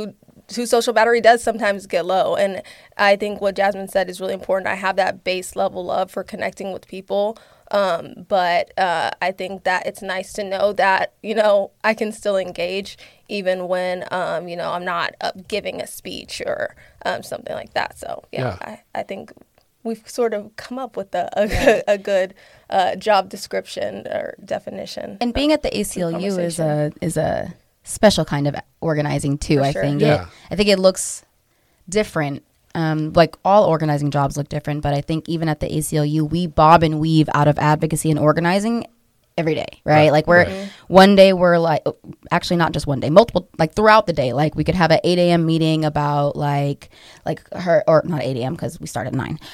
whose social battery does sometimes get low. And I think what Jasmine said is really important. I have that base level love for connecting with people. Um, but uh, I think that it's nice to know that, you know, I can still engage even when, um, you know, I'm not up giving a speech or um, something like that. So, yeah, yeah. I, I think we've sort of come up with a, a, yeah. a good uh, job description or definition. And being at the A C L U is a is a special kind of organizing too. For I sure. think yeah. it, I think it looks different. Um, like all organizing jobs look different, but I think even at the A C L U, we bob and weave out of advocacy and organizing every day, right? right. Like we're right. one day we're like, actually not just one day, multiple, like throughout the day, like we could have an eight a.m. meeting about like, like her, or not eight a.m. because we start at nine.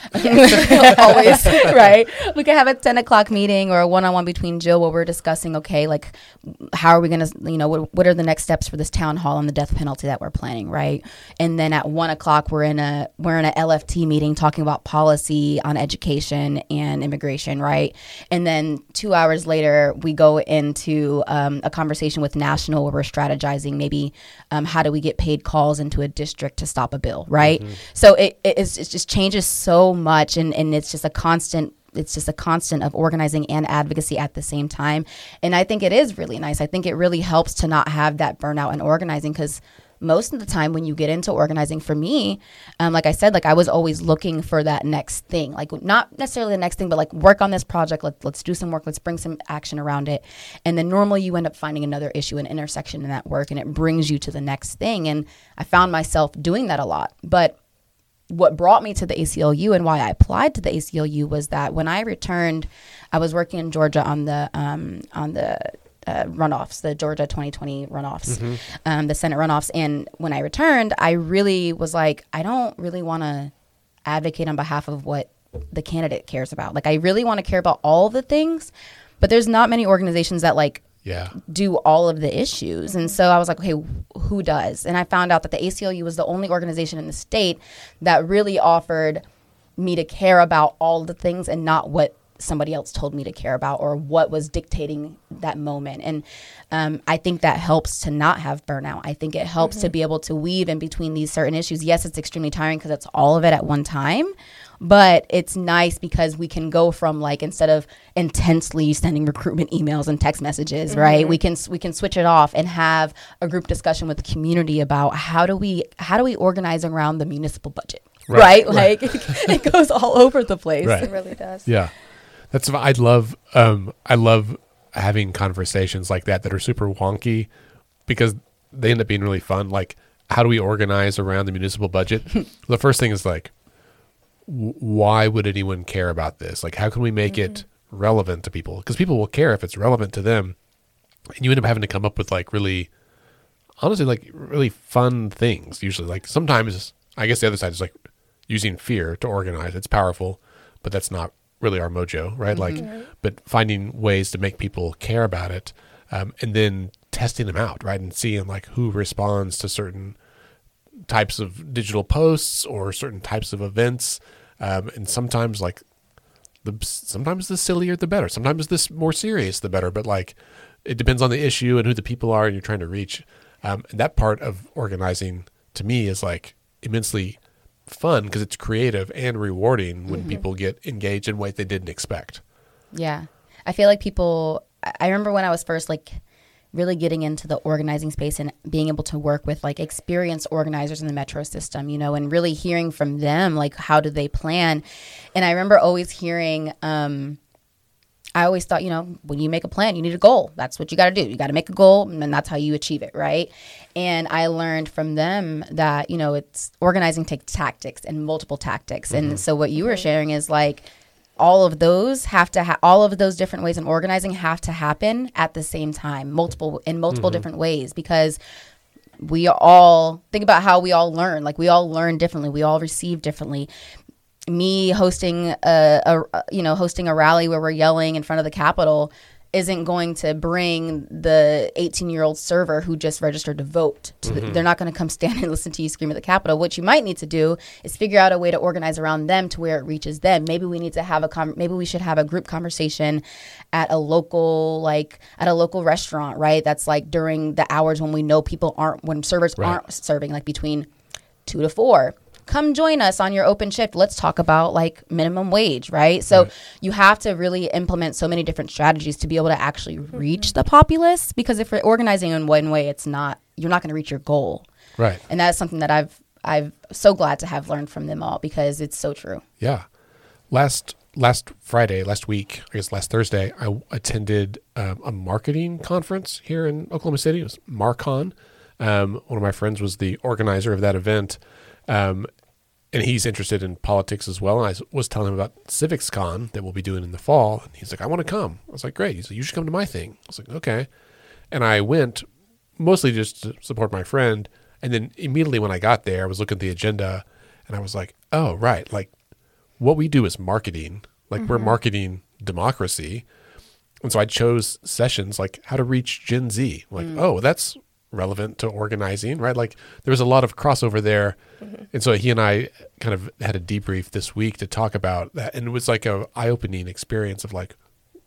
Always, right? We could have a ten o'clock meeting or a one-on-one between Jill where we're discussing, okay, like how are we going to, you know, what, what are the next steps for this town hall on the death penalty that we're planning, right? And then at one o'clock we're in a, we're in a L F T meeting talking about policy on education and immigration, right? And then two hours later, we go into um, a conversation with National where we're strategizing maybe um, how do we get paid calls into a district to stop a bill, right? Mm-hmm. So it, it, it's, it just changes so much, and, and it's just a constant it's just a constant of organizing and advocacy at the same time. And I think it is really nice. I think it really helps to not have that burnout in organizing, because most of the time when you get into organizing, for me, um, like I said, like I was always looking for that next thing, like not necessarily the next thing, but like work on this project. Let, let's do some work. Let's bring some action around it. And then normally you end up finding another issue, an intersection in that work, and it brings you to the next thing. And I found myself doing that a lot. But what brought me to the A C L U and why I applied to the A C L U was that when I returned, I was working in Georgia on the um, on the Uh, runoffs, the Georgia twenty twenty runoffs, mm-hmm. um, the Senate runoffs. And when I returned, I really was like, I don't really want to advocate on behalf of what the candidate cares about. Like, I really want to care about all the things, but there's not many organizations that like yeah. do all of the issues. And so I was like, okay, who does? And I found out that the A C L U was the only organization in the state that really offered me to care about all the things and not what somebody else told me to care about or what was dictating that moment. And um, I think that helps to not have burnout. I think it helps mm-hmm. to be able to weave in between these certain issues. Yes, it's extremely tiring because it's all of it at one time, but it's nice because we can go from like, instead of intensely sending recruitment emails and text messages, mm-hmm. right? We can we can switch it off and have a group discussion with the community about how do we how do we organize around the municipal budget, right? right? Like right. it goes all over the place. Right. It really does. Yeah. That's I love um, I love having conversations like that that are super wonky because they end up being really fun. Like, how do we organize around the municipal budget? The first thing is like, w- why would anyone care about this? Like, how can we make mm-hmm. it relevant to people? Because people will care if it's relevant to them. And you end up having to come up with like really, honestly, like really fun things. Usually, like sometimes I guess the other side is like using fear to organize. It's powerful, but that's not really our mojo, right? Mm-hmm. Like, but finding ways to make people care about it, um, and then testing them out, right? And seeing like who responds to certain types of digital posts or certain types of events. Um, and sometimes like the, sometimes the sillier, the better. Sometimes this more serious, the better, but like, it depends on the issue and who the people are and you're trying to reach. Um, and that part of organizing to me is like immensely fun because it's creative and rewarding when mm-hmm. people get engaged in ways they didn't expect. Yeah. I feel like people, I remember when I was first like really getting into the organizing space and being able to work with like experienced organizers in the metro system, you know, and really hearing from them, like how do they plan? And I remember always hearing, um, I always thought, you know, when you make a plan, you need a goal. That's what you got to do. You got to make a goal, and then that's how you achieve it, right? And I learned from them that, you know, it's organizing takes tactics and multiple tactics. Mm-hmm. And so what you were sharing is like all of those have to ha- all of those different ways in organizing have to happen at the same time, multiple in multiple mm-hmm. different ways, because we all think about how we all learn. Like we all learn differently. We all receive differently. Me hosting a, a you know hosting a rally where we're yelling in front of the Capitol, isn't going to bring the eighteen-year-old server who just registered to vote. To Mm-hmm. the, they're not going to come stand and listen to you scream at the Capitol. What you might need to do is figure out a way to organize around them to where it reaches them. Maybe we need to have a com- maybe we should have a group conversation at a local like at a local restaurant, right? That's like during the hours when we know people aren't when servers Right. aren't serving, like between two to four. Come join us on your open shift. Let's talk about like minimum wage, right? So Right. you have to really implement so many different strategies to be able to actually reach the populace, because if we're organizing in one way, it's not, you're not going to reach your goal. Right. And that's something that I've, I've so glad to have learned from them all, because it's so true. Yeah. Last last Friday, last week, I guess last Thursday, I attended um, a marketing conference here in Oklahoma City. It was MarCon. Um, one of my friends was the organizer of that event. Um, and he's interested in politics as well. And I s- was telling him about CivicsCon that we'll be doing in the fall. And he's like, I want to come. I was like, great. He's like, you should come to my thing. I was like, okay. And I went mostly just to support my friend. And then immediately when I got there, I was looking at the agenda and I was like, oh, right. Like what we do is marketing. Like we're marketing democracy. And so I chose sessions like how to reach Gen Z. Like, oh, that's relevant to organizing, right? Like there was a lot of crossover there. Mm-hmm. And so he and I kind of had a debrief this week to talk about that. And it was like a eye-opening experience of like,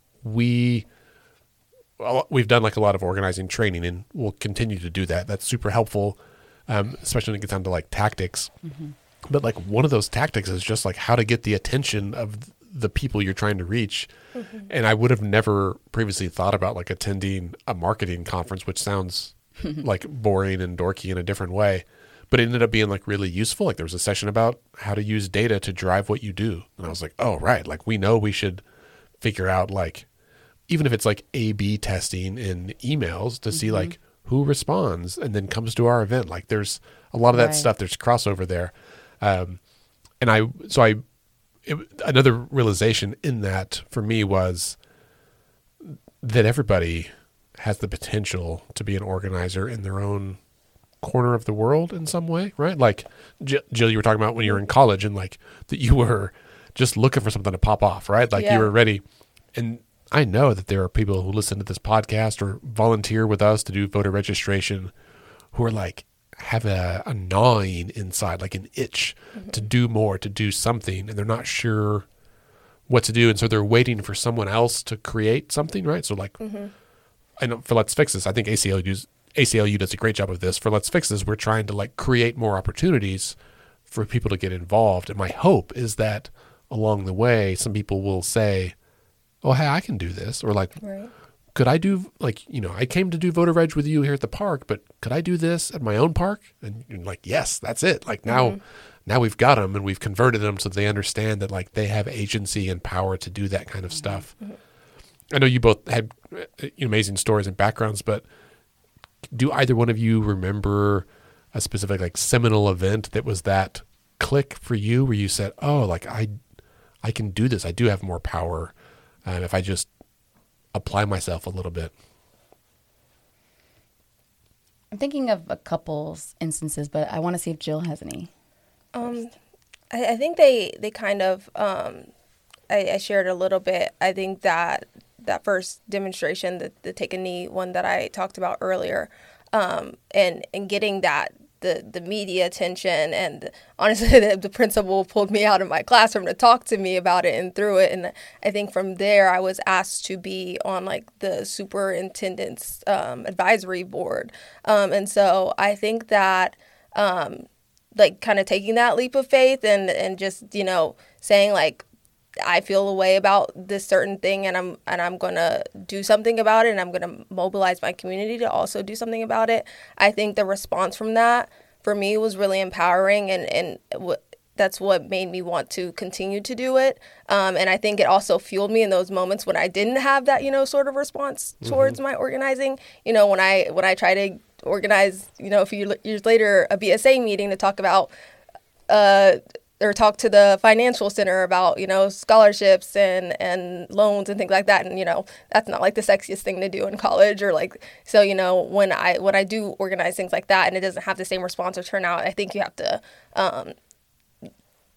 we, well, we've done like a lot of organizing training and we'll continue to do that. That's super helpful, um, especially when it gets down to like tactics. Mm-hmm. But like one of those tactics is just like how to get the attention of the people you're trying to reach. Mm-hmm. And I would have never previously thought about like attending a marketing conference, which sounds like boring and dorky in a different way, but it ended up being like really useful. Like there was a session about how to use data to drive what you do. And I was like, oh, right. Like we know we should figure out like, even if it's like A B testing in emails to mm-hmm. see like who responds and then comes to our event. Like there's a lot of that Right. stuff. There's crossover there. Um, and I, so I, it, another realization in that for me was that everybody has the potential to be an organizer in their own corner of the world in some way, right? Like Jill, Jill, you were talking about when you were in college and like that you were just looking for something to pop off, right? Like Yeah. you were ready. And I know that there are people who listen to this podcast or volunteer with us to do voter registration who are like, have a, a gnawing inside, like an itch mm-hmm. to do more, to do something, and they're not sure what to do. And so they're waiting for someone else to create something, right? So like, mm-hmm. I know for Let's Fix This, I think A C L U's, A C L U does a great job of this. For Let's Fix This, we're trying to like create more opportunities for people to get involved. And my hope is that along the way, some people will say, oh, hey, I can do this. Or like, Right. could I do, like, you know, I came to do voter reg with you here at the park, but could I do this at my own park? And you're like, yes, that's it. Like now, mm-hmm. now we've got them and we've converted them so they understand that like they have agency and power to do that kind of stuff. Mm-hmm. I know you both had amazing stories and backgrounds, but do either one of you remember a specific like seminal event that was that click for you where you said, oh, like I, I can do this. I do have more power um, if I just apply myself a little bit. I'm thinking of a couple instances, but I want to see if Jill has any. Um, I, I think they, they kind of, um, I, I shared a little bit. I think that that first demonstration, the, the Take a Knee one that I talked about earlier, um, and, and getting that, the, the media attention, and honestly, the, the principal pulled me out of my classroom to talk to me about it and through it. And I think from there, I was asked to be on like the superintendent's um, advisory board. Um, and so I think that, um, like kind of taking that leap of faith and, and just, you know, saying like, I feel a way about this certain thing and I'm and I'm going to do something about it and I'm going to mobilize my community to also do something about it. I think the response from that for me was really empowering and, and w- that's what made me want to continue to do it. Um, and I think it also fueled me in those moments when I didn't have that, you know, sort of response towards mm-hmm. my organizing. You know, when I when I try to organize, you know, a few years later, a B S A meeting to talk about uh or talk to the financial center about, you know, scholarships and, and loans and things like that. And, you know, that's not like the sexiest thing to do in college or like, so, you know, when I, when I do organize things like that and it doesn't have the same response or turnout, I think you have to, um,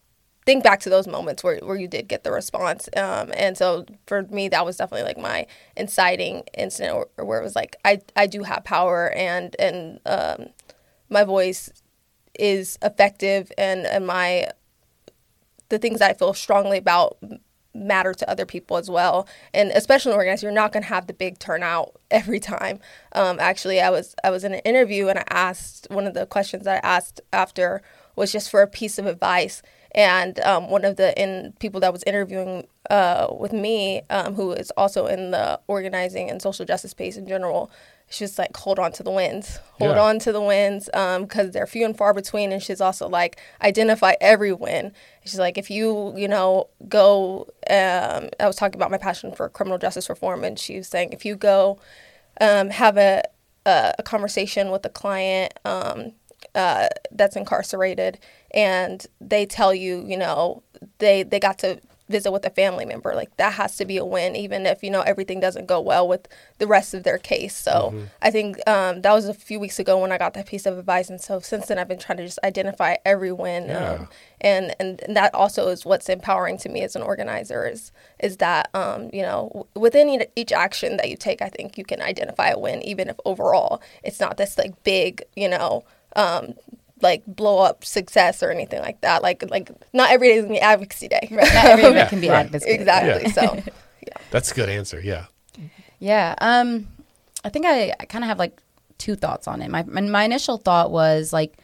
think back to those moments where, where you did get the response. Um, and so for me, that was definitely like my inciting incident where, where it was like, I, I do have power, and, and um, my voice is effective, and, and my, the things that I feel strongly about matter to other people as well. And especially in organizing, you're not going to have the big turnout every time. Um, actually, I was I was in an interview, and I asked, one of the questions that I asked after was just for a piece of advice. And um, one of the in people that was interviewing uh, with me, um, who is also in the organizing and social justice space in general, she's like, hold on to the wins. Hold Yeah. on to the wins, because um, they're few and far between. And she's also like, identify every win. She's like, if you, you know, go, um, I was talking about my passion for criminal justice reform, and she was saying, if you go um, have a, a, a conversation with a client um, uh, that's incarcerated, and they tell you, you know, they, they got to visit with a family member, like that has to be a win, even if, you know, everything doesn't go well with the rest of their case. So mm-hmm. I think um, that was a few weeks ago when I got that piece of advice. And so since then, I've been trying to just identify every win. Yeah. Um, and, and, and that also is what's empowering to me as an organizer is, is that, um, you know, w- within each action that you take, I think you can identify a win, even if overall it's not this like big, you know, um, like blow up success or anything like that. Like like not every day is gonna be advocacy day. Right. Not every day Yeah, can be right. advocacy. Exactly. Yeah. So yeah. That's a good answer. Yeah. Yeah. Um, I think I, I kind of have like two thoughts on it. My my initial thought was like,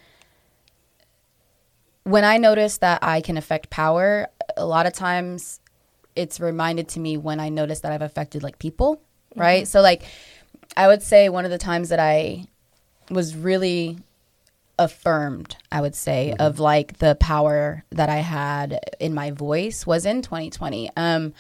when I noticed that I can affect power, a lot of times it's reminded to me when I notice that I've affected like people, right? Mm-hmm. So like, I would say one of the times that I was really affirmed, I would say, mm-hmm. of like the power that I had in my voice was in twenty twenty. Um,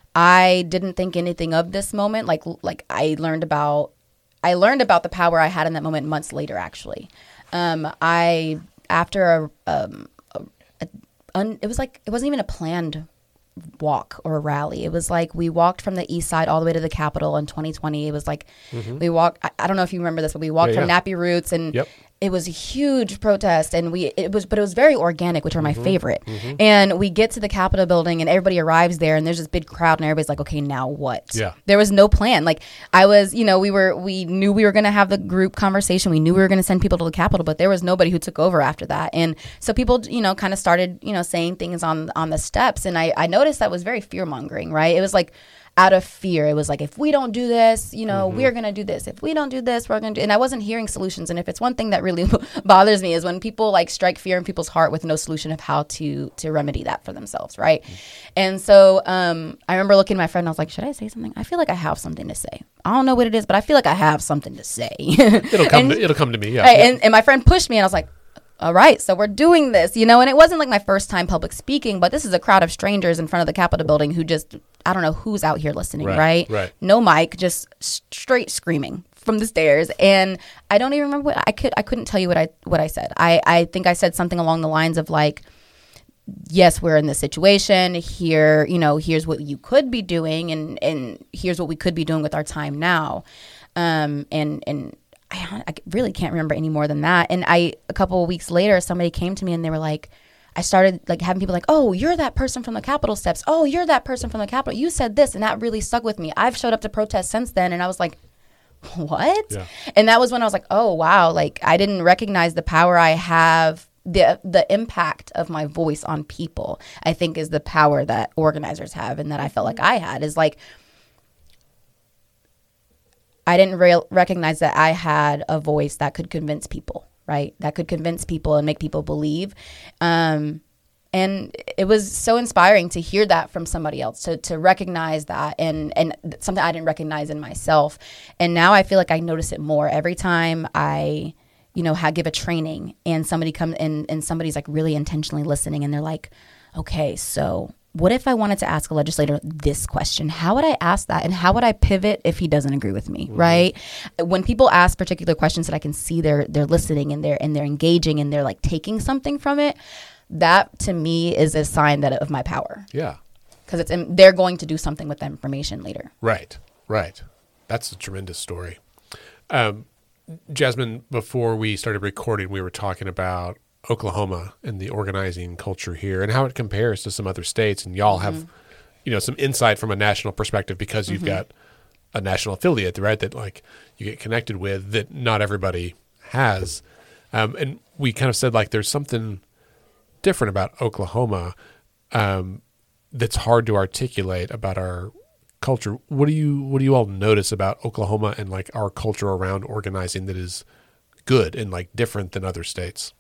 I didn't think anything of this moment. Like, like I learned about, I learned about the power I had in that moment months later, actually. Um, I, after a, um, a, a un, it was like, it wasn't even a planned walk or a rally. It was like we walked from the east side all the way to the Capitol in twenty twenty. It was like mm-hmm. we walked, I, I don't know if you remember this, but we walked yeah, from yeah. Nappy Roots, and yep. it was a huge protest, and we it was but it was very organic, which are my mm-hmm. favorite. Mm-hmm. And we get to the Capitol building, and everybody arrives there, and there's this big crowd, and everybody's like, okay, now what? Yeah. There was no plan. Like I was, you know, we were we knew we were going to have the group conversation. We knew we were going to send people to the Capitol, but there was nobody who took over after that. And so people, you know, kind of started, you know, saying things on on the steps, and I I noticed that was very fear mongering, right? It was like out of fear. It was like, if we don't do this, you know, mm-hmm. we're going to do this. If we don't do this, we're going to do, and I wasn't hearing solutions. And if it's one thing that really bothers me is when people like strike fear in people's heart with no solution of how to, to remedy that for themselves. Right. Mm-hmm. And so, um, I remember looking at my friend, and I was like, should I say something? I feel like I have something to say. I don't know what it is, but I feel like I have something to say. it'll come, and, to, it'll come to me. Yeah. Right, yeah. and, and my friend pushed me, and I was like, all right, so we're doing this, you know, and it wasn't like my first time public speaking, but this is a crowd of strangers in front of the Capitol building who just, I don't know who's out here listening, right? Right. right. No mic, just straight screaming from the stairs. And I don't even remember what I could, I couldn't tell you what I, what I said. I, I think I said something along the lines of like, yes, we're in this situation here, you know, here's what you could be doing, and, and here's what we could be doing with our time now. Um, and, and, I, I really can't remember any more than that. And I, a couple of weeks later, somebody came to me and they were like, I started like having people like, oh, you're that person from the Capitol steps. Oh, you're that person from the Capitol. You said this, and that really stuck with me. I've showed up to protest since then. And I was like, what? Yeah. And that was when I was like, oh, wow. Like I didn't recognize the power I have, the the impact of my voice on people, I think is the power that organizers have, and that I felt like I had is like, I didn't re- recognize that I had a voice that could convince people, right? That could convince people and make people believe. Um, and it was so inspiring to hear that from somebody else, to to recognize that, and, and something I didn't recognize in myself. And now I feel like I notice it more every time I, you know, ha- give a training and somebody comes in and somebody's like really intentionally listening, and they're like, okay, so what if I wanted to ask a legislator this question? How would I ask that? And how would I pivot if he doesn't agree with me, mm-hmm. right? When people ask particular questions that I can see they're they're listening and they're and they're engaging and they're like taking something from it, that to me is a sign that of my power. Yeah. Because it's they're going to do something with that information later. Right, right. That's a tremendous story. Um, Jasmine, before we started recording, we were talking about Oklahoma and the organizing culture here and how it compares to some other states. And y'all have, you know, some insight from a national perspective because you've got a national affiliate, right, that like you get connected with that not everybody has. Um, and we kind of said like there's something different about Oklahoma um, that's hard to articulate about our culture. What do you what do you all notice about Oklahoma and like our culture around organizing that is good and like different than other states?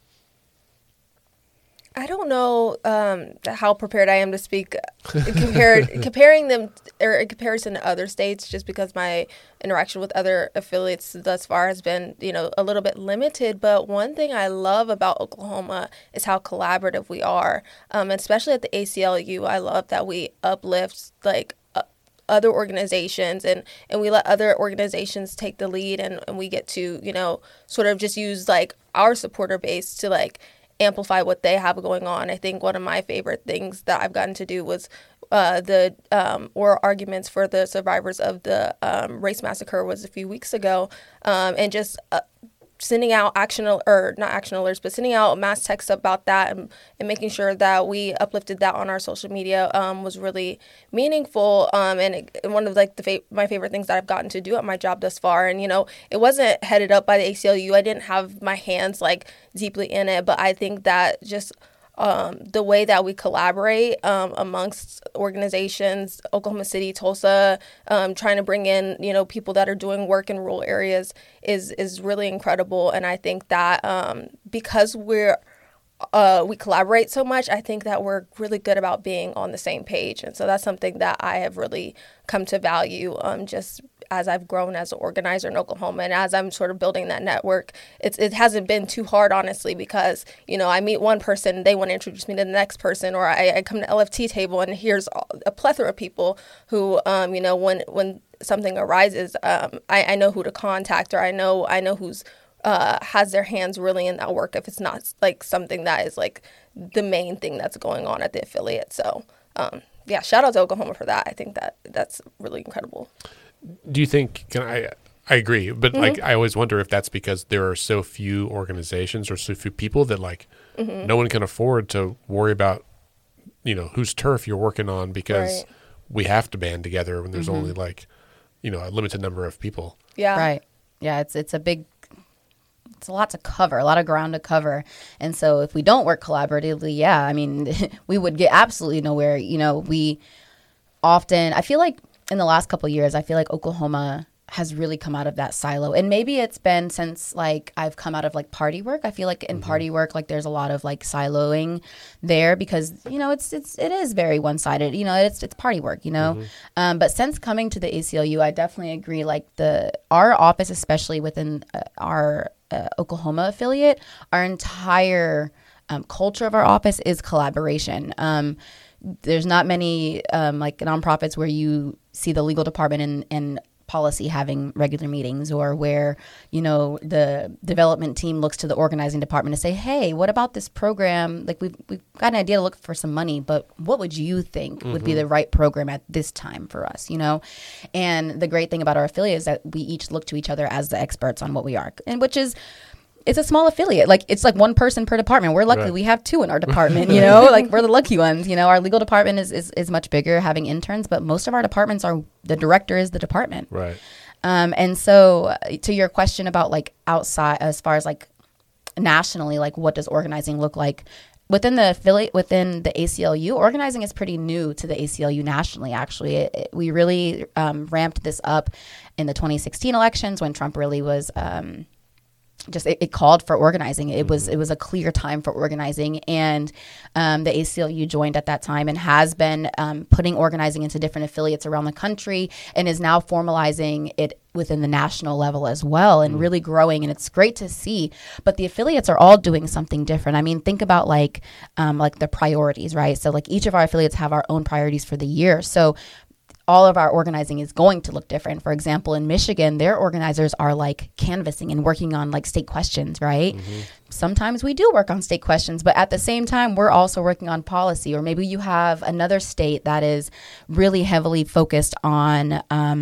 I don't know um, how prepared I am to speak compared comparing them or in comparison to other states, just because my interaction with other affiliates thus far has been, you know, a little bit limited. But one thing I love about Oklahoma is how collaborative we are, um, especially at the A C L U. I love that we uplift like uh, other organizations and, and we let other organizations take the lead, and, and we get to, you know, sort of just use like our supporter base to like amplify what they have going on. I think one of my favorite things that I've gotten to do was uh, the um, oral arguments for the survivors of the um, race massacre was a few weeks ago, um, and just uh, sending out action al- or not action alerts, but sending out mass texts about that and, and making sure that we uplifted that on our social media um, was really meaningful. Um, and, it, and one of like the fa- my favorite things that I've gotten to do at my job thus far. And you know, it wasn't headed up by the A C L U. I didn't have my hands like deeply in it, but I think that just um, the way that we collaborate um, amongst organizations, Oklahoma City, Tulsa, um, trying to bring in, you know, people that are doing work in rural areas is is really incredible. And I think that um, because we're uh, we collaborate so much, I think that we're really good about being on the same page. And so that's something that I have really come to value um, just as I've grown as an organizer in Oklahoma, and as I'm sort of building that network. It's, it hasn't been too hard, honestly, because, you know, I meet one person, they want to introduce me to the next person, or I, I come to L F T table and here's a plethora of people who, um, you know, when when something arises, um, I, I know who to contact, or I know I know who's uh, has their hands really in that work if it's not like something that is like the main thing that's going on at the affiliate. So, um, yeah, shout out to Oklahoma for that. I think that that's really incredible. Do you think, can I, I agree, but Mm-hmm. like, I always wonder if that's because there are so few organizations or so few people that like, Mm-hmm. no one can afford to worry about, you know, whose turf you're working on because Right. we have to band together when there's only like, you know, a limited number of people. Yeah. Right. Yeah, it's it's a big it's a lot to cover, a lot of ground to cover. And so if we don't work collaboratively, yeah, I mean, we would get absolutely nowhere. You know, we often, I feel like in the last couple of years, I feel like Oklahoma has really come out of that silo. And maybe it's been since like I've come out of like party work. I feel like in mm-hmm. party work, like there's a lot of like siloing there because, you know, it's, it's, it is very one-sided, you know, it's, it's party work, you know? Mm-hmm. Um, but since coming to the A C L U, I definitely agree. Like the, our office, especially within uh, our uh, Oklahoma affiliate, our entire um, culture of our office is collaboration. Um, there's not many um, like nonprofits where you see the legal department and, and policy having regular meetings, or where, you know, the development team looks to the organizing department to say, hey, what about this program? Like we've, we've got an idea to look for some money, but what would you think mm-hmm. would be the right program at this time for us, you know? And the great thing about our affiliate is that we each look to each other as the experts on what we are, and which is, it's a small affiliate. Like it's like one person per department. We're lucky right. we have two in our department, you know, like we're the lucky ones, you know. Our legal department is, is, is much bigger, having interns, but most of our departments are, the director is the department. Right. Um, and so uh, to your question about like outside, as far as like nationally, like what does organizing look like? Within the affiliate, within the A C L U, organizing is pretty new to the A C L U nationally, actually. It, it, we really um, ramped this up in the twenty sixteen elections when Trump really was... Um, just it, it called for organizing. It mm-hmm. was it was a clear time for organizing, and um, the A C L U joined at that time and has been um, putting organizing into different affiliates around the country, and is now formalizing it within the national level as well, and mm-hmm. really growing. And it's great to see. But the affiliates are all doing something different. I mean, think about like um, like the priorities, right? So like each of our affiliates have our own priorities for the year. So all of our organizing is going to look different. For example, in Michigan, their organizers are like canvassing and working on like state questions, right? Mm-hmm. Sometimes we do work on state questions, but at the same time, we're also working on policy. Or maybe you have another state that is really heavily focused on um,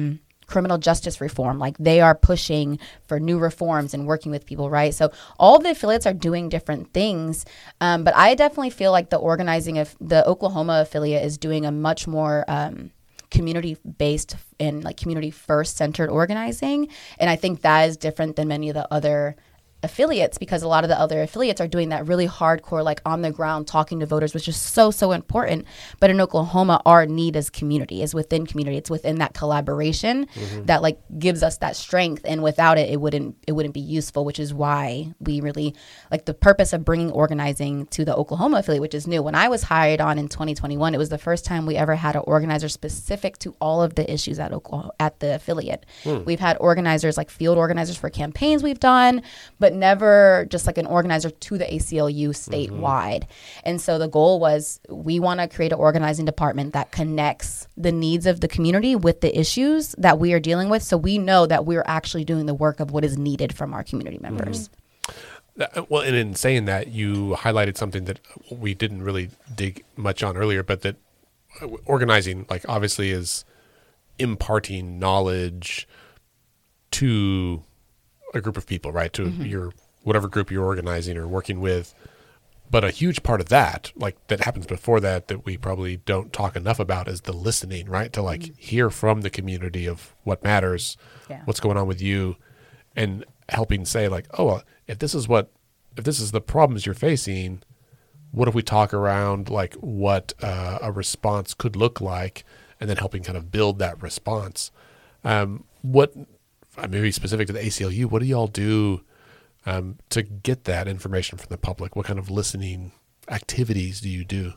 criminal justice reform. Like they are pushing for new reforms and working with people, right? So all the affiliates are doing different things. Um, but I definitely feel like the organizing of the Oklahoma affiliate is doing a much more um, community-based and like community-first centered organizing. And I think that is different than many of the other affiliates, because a lot of the other affiliates are doing that really hardcore, like on the ground talking to voters, which is so, so important. But in Oklahoma, our need as community is within community. It's within that collaboration mm-hmm. that like gives us that strength. And without it, it wouldn't it wouldn't be useful, which is why we really like the purpose of bringing organizing to the Oklahoma affiliate, which is new. When I was hired on in twenty twenty-one, it was the first time we ever had an organizer specific to all of the issues at Oklahoma, at the affiliate. Mm. We've had organizers like field organizers for campaigns we've done, but never just like an organizer to the A C L U statewide. Mm-hmm. And so the goal was we want to create an organizing department that connects the needs of the community with the issues that we are dealing with, so we know that we're actually doing the work of what is needed from our community members. Mm-hmm. Well, and in saying that, you highlighted something that we didn't really dig much on earlier, but that organizing, like obviously, is imparting knowledge to a group of people, right? To mm-hmm. your whatever group you're organizing or working with. But a huge part of that, like that happens before that, that we probably don't talk enough about, is the listening, right? To like mm-hmm. hear from the community of what matters, yeah. what's going on with you, and helping say like, oh, well, if this is what, if this is the problems you're facing, what if we talk around like what uh, a response could look like, and then helping kind of build that response. Um, what, maybe specific to the A C L U, what do y'all do um, to get that information from the public? What kind of listening activities do you do?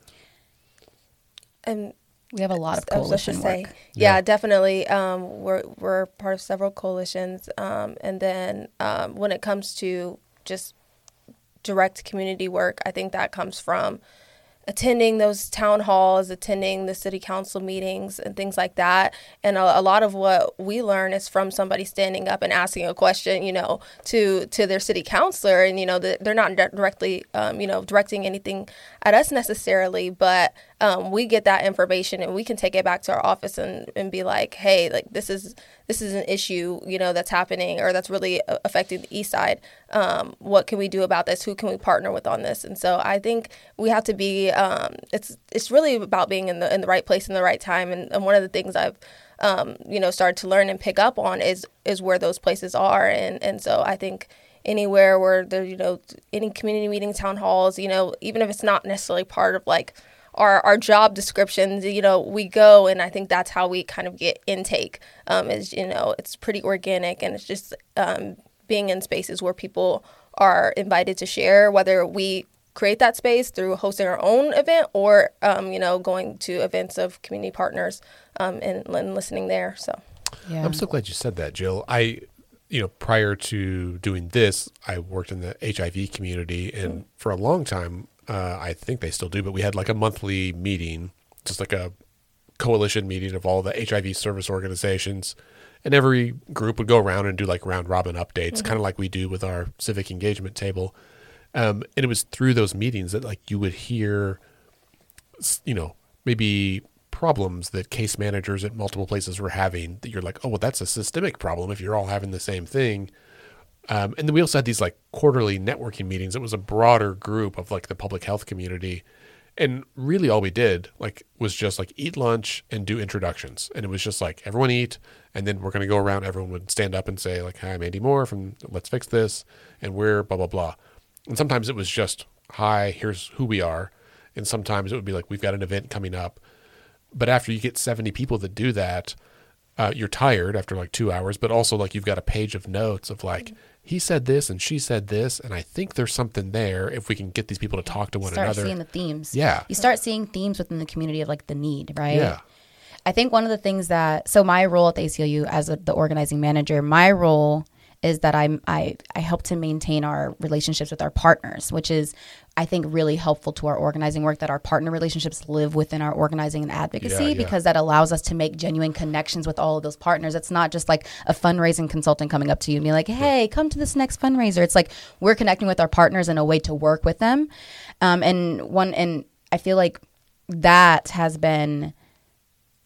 And we have a lot of coalition say, work. Yeah, yeah. definitely. Um, we're we're part of several coalitions, um, and then um, when it comes to just direct community work, I think that comes from attending those town halls, attending the city council meetings and things like that. And a, a lot of what we learn is from somebody standing up and asking a question, you know, to, to their city councilor. And, you know, the, they're not directly, um, you know, directing anything at us necessarily, but um, we get that information and we can take it back to our office and, and be like, hey, like this is, this is an issue, you know, that's happening or that's really affecting the east side. Um, what can we do about this? Who can we partner with on this? And so I think we have to be, um, it's it's really about being in the in the right place in the right time. And, and one of the things I've, um, you know, started to learn and pick up on is is where those places are. And, and so I think anywhere where there, you know, any community meetings, town halls, you know, even if it's not necessarily part of like our, our job descriptions, you know, we go, and I think that's how we kind of get intake, um, is, you know, it's pretty organic, and it's just um, being in spaces where people are invited to share, whether we create that space through hosting our own event or, um, you know, going to events of community partners um, and, and listening there. So, yeah. I'm so glad you said that, Jill. I, you know, prior to doing this, I worked in the H I V community, and mm-hmm. for a long time, Uh, I think they still do, but we had like a monthly meeting, just like a coalition meeting of all the H I V service organizations, and every group would go around and do like round robin updates, mm-hmm. kind of like we do with our civic engagement table. Um, and it was through those meetings that like you would hear, you know, maybe problems that case managers at multiple places were having that you're like, oh, well, that's a systemic problem if you're all having the same thing. Um, and then we also had these like quarterly networking meetings. It was a broader group of like the public health community. And really all we did like was just like eat lunch and do introductions. And it was just like everyone eat. And then we're going to go around. Everyone would stand up and say like, hi, I'm Andy Moore from Let's Fix This. And we're blah, blah, blah. And sometimes it was just, hi, here's who we are. And sometimes it would be like, we've got an event coming up. But after you get seventy people that do that, uh, you're tired after like two hours. But also like you've got a page of notes of like, mm-hmm. he said this and she said this, and I think there's something there if we can get these people to talk to one start another. Start seeing the themes. Yeah. You start seeing themes within the community of like the need, right? Yeah. I think one of the things that, so my role at the A C L U as a, the organizing manager, my role is that I'm, I, I help to maintain our relationships with our partners, which is, I think, really helpful to our organizing work, that our partner relationships live within our organizing and advocacy, yeah, yeah. because that allows us to make genuine connections with all of those partners. It's not just like a fundraising consultant coming up to you and being like, hey, yeah. come to this next fundraiser. It's like we're connecting with our partners in a way to work with them. Um, and one, and I feel like that has been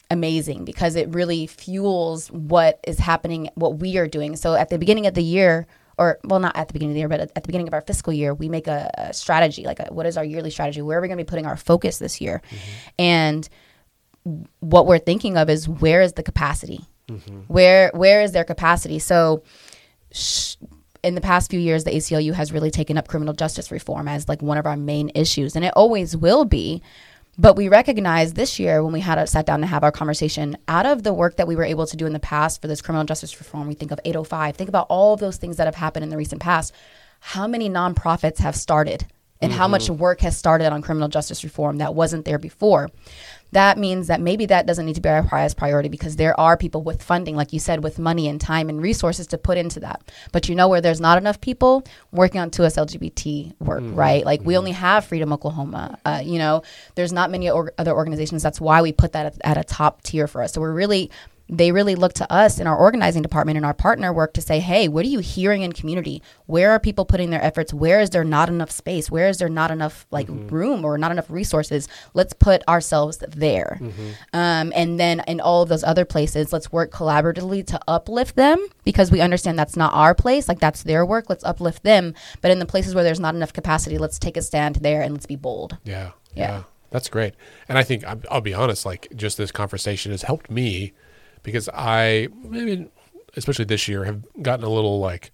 amazing because it really fuels what is happening, what we are doing. So at the beginning of the year, or well, not at the beginning of the year, but at the beginning of our fiscal year, we make a, a strategy, like a, what is our yearly strategy? Where are we going to be putting our focus this year? Mm-hmm. And what we're thinking of is, where is the capacity? Mm-hmm. Where where is their capacity? So sh- in the past few years, the A C L U has really taken up criminal justice reform as like one of our main issues, and it always will be. But we recognize this year, when we had a, sat down to have our conversation, out of the work that we were able to do in the past for this criminal justice reform, we think of eight oh five, think about all of those things that have happened in the recent past. How many nonprofits have started, and mm-hmm. how much work has started on criminal justice reform that wasn't there before? That means that maybe that doesn't need to be our highest priority, because there are people with funding, like you said, with money and time and resources to put into that. But you know where there's not enough people? Working on two S L G B T work, mm-hmm. right? Like mm-hmm. we only have Freedom Oklahoma. Uh, you know, there's not many or- other organizations. That's why we put that at, at a top tier for us. So we're really... They really look to us in our organizing department and our partner work to say, hey, what are you hearing in community? Where are people putting their efforts? Where is there not enough space? Where is there not enough like mm-hmm. room or not enough resources? Let's put ourselves there. Mm-hmm. Um, and then in all of those other places, let's work collaboratively to uplift them, because we understand that's not our place. Like, that's their work. Let's uplift them. But in the places where there's not enough capacity, let's take a stand there and let's be bold. Yeah. Yeah. yeah. That's great. And I think, I'll be honest, like just this conversation has helped me, because I, maybe especially this year, have gotten a little like,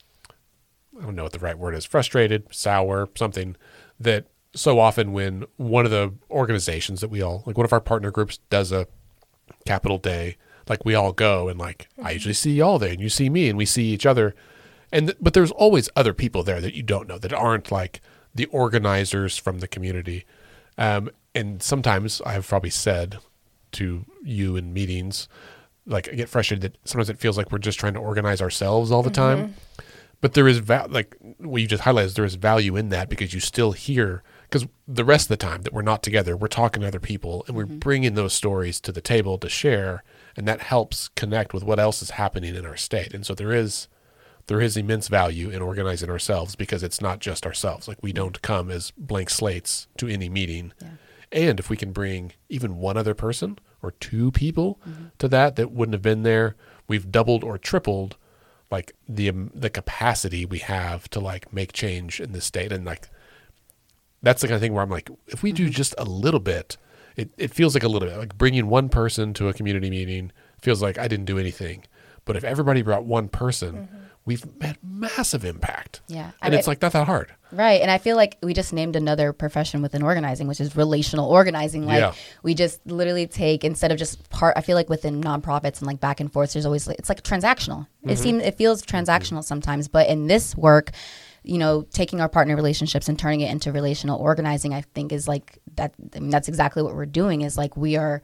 I don't know what the right word is, frustrated, sour, something, that so often when one of the organizations that we all, like one of our partner groups does a Capital Day, like we all go, and like mm-hmm. I usually see y'all there and you see me and we see each other. And th- but there's always other people there that you don't know, that aren't like the organizers from the community. Um, and sometimes I've probably said to you in meetings, like I get frustrated that sometimes it feels like we're just trying to organize ourselves all the time. Mm-hmm. But there is va- like what you just highlighted, is there is value in that, because you still hear, because the rest of the time that we're not together, we're talking to other people and we're mm-hmm. bringing those stories to the table to share, and that helps connect with what else is happening in our state. And so there is there is immense value in organizing ourselves, because it's not just ourselves. Like we don't come as blank slates to any meeting. Yeah. And if we can bring even one other person or two people mm-hmm. to that that wouldn't have been there, we've doubled or tripled like the um, the capacity we have to like make change in this state. And like that's the kind of thing where I'm like, if we do just a little bit, it, it feels like a little bit, like bringing one person to a community meeting feels like I didn't do anything. But if everybody brought one person, mm-hmm. we've had massive impact. Yeah. And I, it's like not that hard. Right. And I feel like we just named another profession within organizing, which is relational organizing. Like yeah. we just literally take, instead of just part, I feel like within nonprofits and like back and forth, there's always, it's like transactional. Mm-hmm. It seems, it feels transactional sometimes, but in this work, you know, taking our partner relationships and turning it into relational organizing, I think is like that. I mean, that's exactly what we're doing, is like we are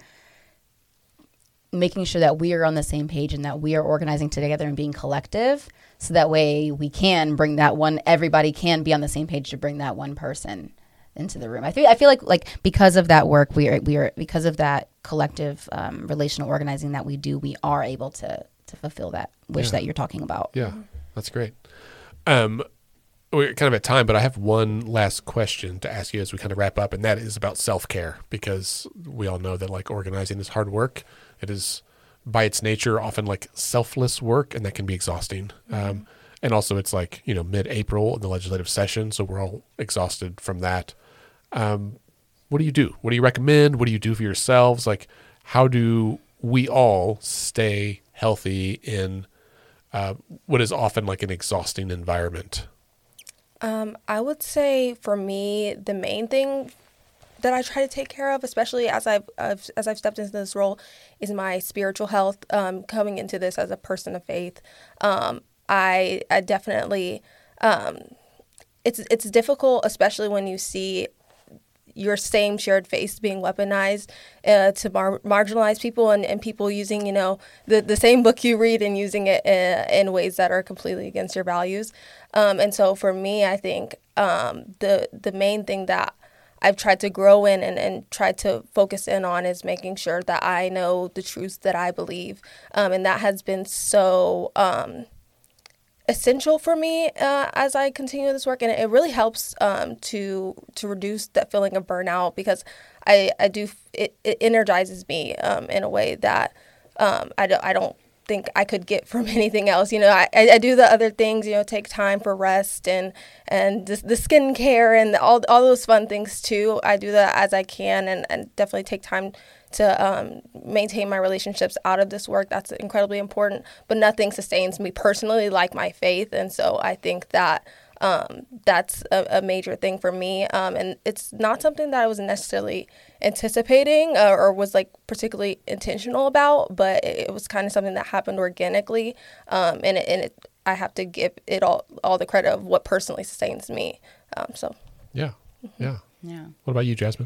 making sure that we are on the same page and that we are organizing together and being collective, so that way we can bring that one, everybody can be on the same page to bring that one person into the room. I feel I feel like like because of that work, we are we are because of that collective um, relational organizing that we do, we are able to to fulfill that wish yeah. that you're talking about. Yeah, that's great. Um, we're kind of at time, but I have one last question to ask you as we kind of wrap up, and that is about self-care, because we all know that like organizing is hard work. It is by its nature often like selfless work, and that can be exhausting. Mm-hmm. Um, and also it's like, you know, mid-April in the legislative session, so we're all exhausted from that. Um, what do you do? What do you recommend? What do you do for yourselves? Like, how do we all stay healthy in uh, what is often like an exhausting environment? Um, I would say for me, the main thing that I try to take care of, especially as I've, I've as I've stepped into this role, is my spiritual health. Um, coming into this as a person of faith, um, I, I definitely um, it's it's difficult, especially when you see your same shared faith being weaponized uh, to mar- marginalize people, and, and people using, you know, the, the same book you read and using it in, in ways that are completely against your values. Um, and so for me, I think um, the the main thing that I've tried to grow in and, and tried to focus in on is making sure that I know the truths that I believe. Um, and that has been so, um, essential for me uh, as I continue this work, and it really helps um, to to reduce that feeling of burnout, because I, I do it, it energizes me um, in a way that um, I don't I don't think I could get from anything else. You know, I, I do the other things, you know, take time for rest and and the, the skincare and all all those fun things too. I do that as I can, and, and definitely take time to um, maintain my relationships out of this work. That's incredibly important, but nothing sustains me personally like my faith. And so I think that um, that's a, a major thing for me. Um, and it's not something that I was necessarily anticipating uh, or was like particularly intentional about, but it, it was kind of something that happened organically. Um, and it, and it, I have to give it all, all the credit of what personally sustains me. Um, so. Yeah. Yeah. Yeah. What about you, Jasmine?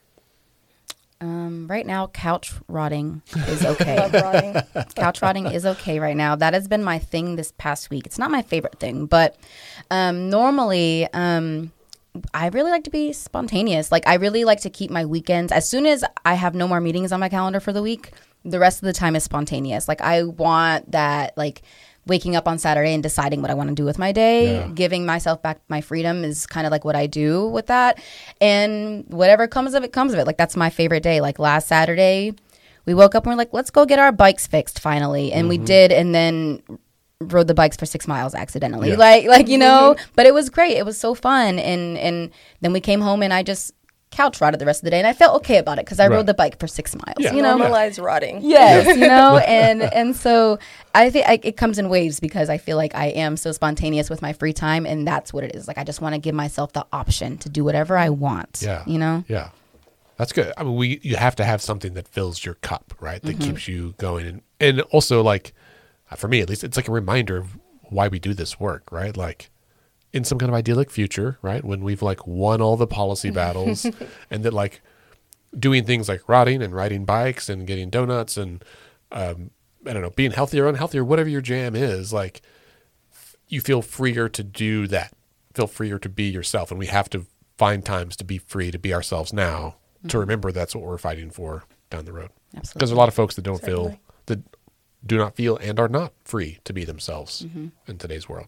Um, right now, couch rotting is okay. Love rotting. Couch rotting is okay right now. That has been my thing this past week. It's not my favorite thing, but um, normally um, I really like to be spontaneous. Like, I really like to keep my weekends. As soon as I have no more meetings on my calendar for the week, the rest of the time is spontaneous. Like, I want that, like, waking up on Saturday and deciding what I want to do with my day, Yeah. giving myself back my freedom is kind of like what I do with that. And whatever comes of it, comes of it. Like, that's my favorite day. Like, last Saturday, we woke up and we're like, let's go get our bikes fixed finally. And mm-hmm. we did, and then rode the bikes for six miles accidentally. Yeah. Like, like you know, mm-hmm. but it was great. It was so fun. And, and then we came home and I just couch rotted the rest of the day, and I felt okay about it because I right. rode the bike for six miles. Yeah. You know, normalize rotting. Yes, you know, and and so I think I, it comes in waves because I feel like I am so spontaneous with my free time, and that's what it is. Like, I just want to give myself the option to do whatever I want. Yeah, you know. Yeah, that's good. I mean, we you have to have something that fills your cup, right? That mm-hmm. keeps you going, and and also, like, for me at least, it's like a reminder of why we do this work, right? Like, in some kind of idyllic future, right? When we've like won all the policy battles and that like doing things like rotting and riding bikes and getting donuts and, um, I don't know, being healthier or unhealthier, whatever your jam is, like you feel freer to do that, feel freer to be yourself. And we have to find times to be free, to be ourselves now, mm-hmm. to remember that's what we're fighting for down the road. Absolutely. Because there's a lot of folks that don't Certainly. feel, that do not feel and are not free to be themselves mm-hmm. in today's world.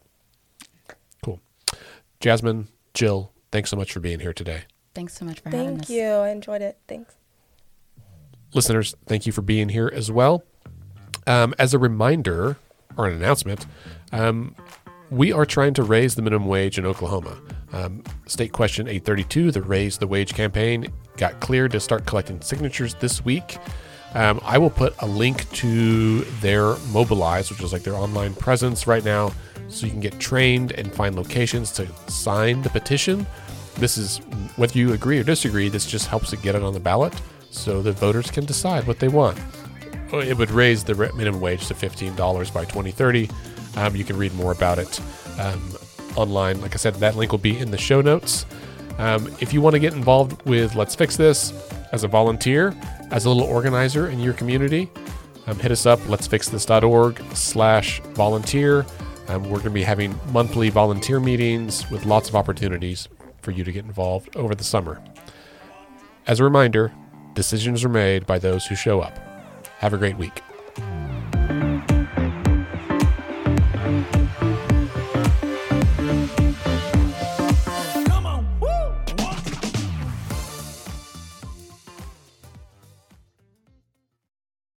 Cool. Jasmine, Jill, thanks so much for being here today. Thanks so much for having us. Thank you. I enjoyed it. Thanks. Listeners, thank you for being here as well. Um, as a reminder or an announcement, um, we are trying to raise the minimum wage in Oklahoma. Um, State Question eight thirty-two, the Raise the Wage campaign, got cleared to start collecting signatures this week. Um, I will put a link to their Mobilize, which is like their online presence right now, so you can get trained and find locations to sign the petition. This is, whether you agree or disagree, this just helps it get it on the ballot so the voters can decide what they want. It would raise the minimum wage to fifteen dollars by twenty thirty. Um, you can read more about it um, online. Like I said, that link will be in the show notes. Um, if you want to get involved with Let's Fix This as a volunteer, as a little organizer in your community, um, hit us up, letsfixthis.org slash volunteer. Um, we're going to be having monthly volunteer meetings with lots of opportunities for you to get involved over the summer. As a reminder, decisions are made by those who show up. Have a great week.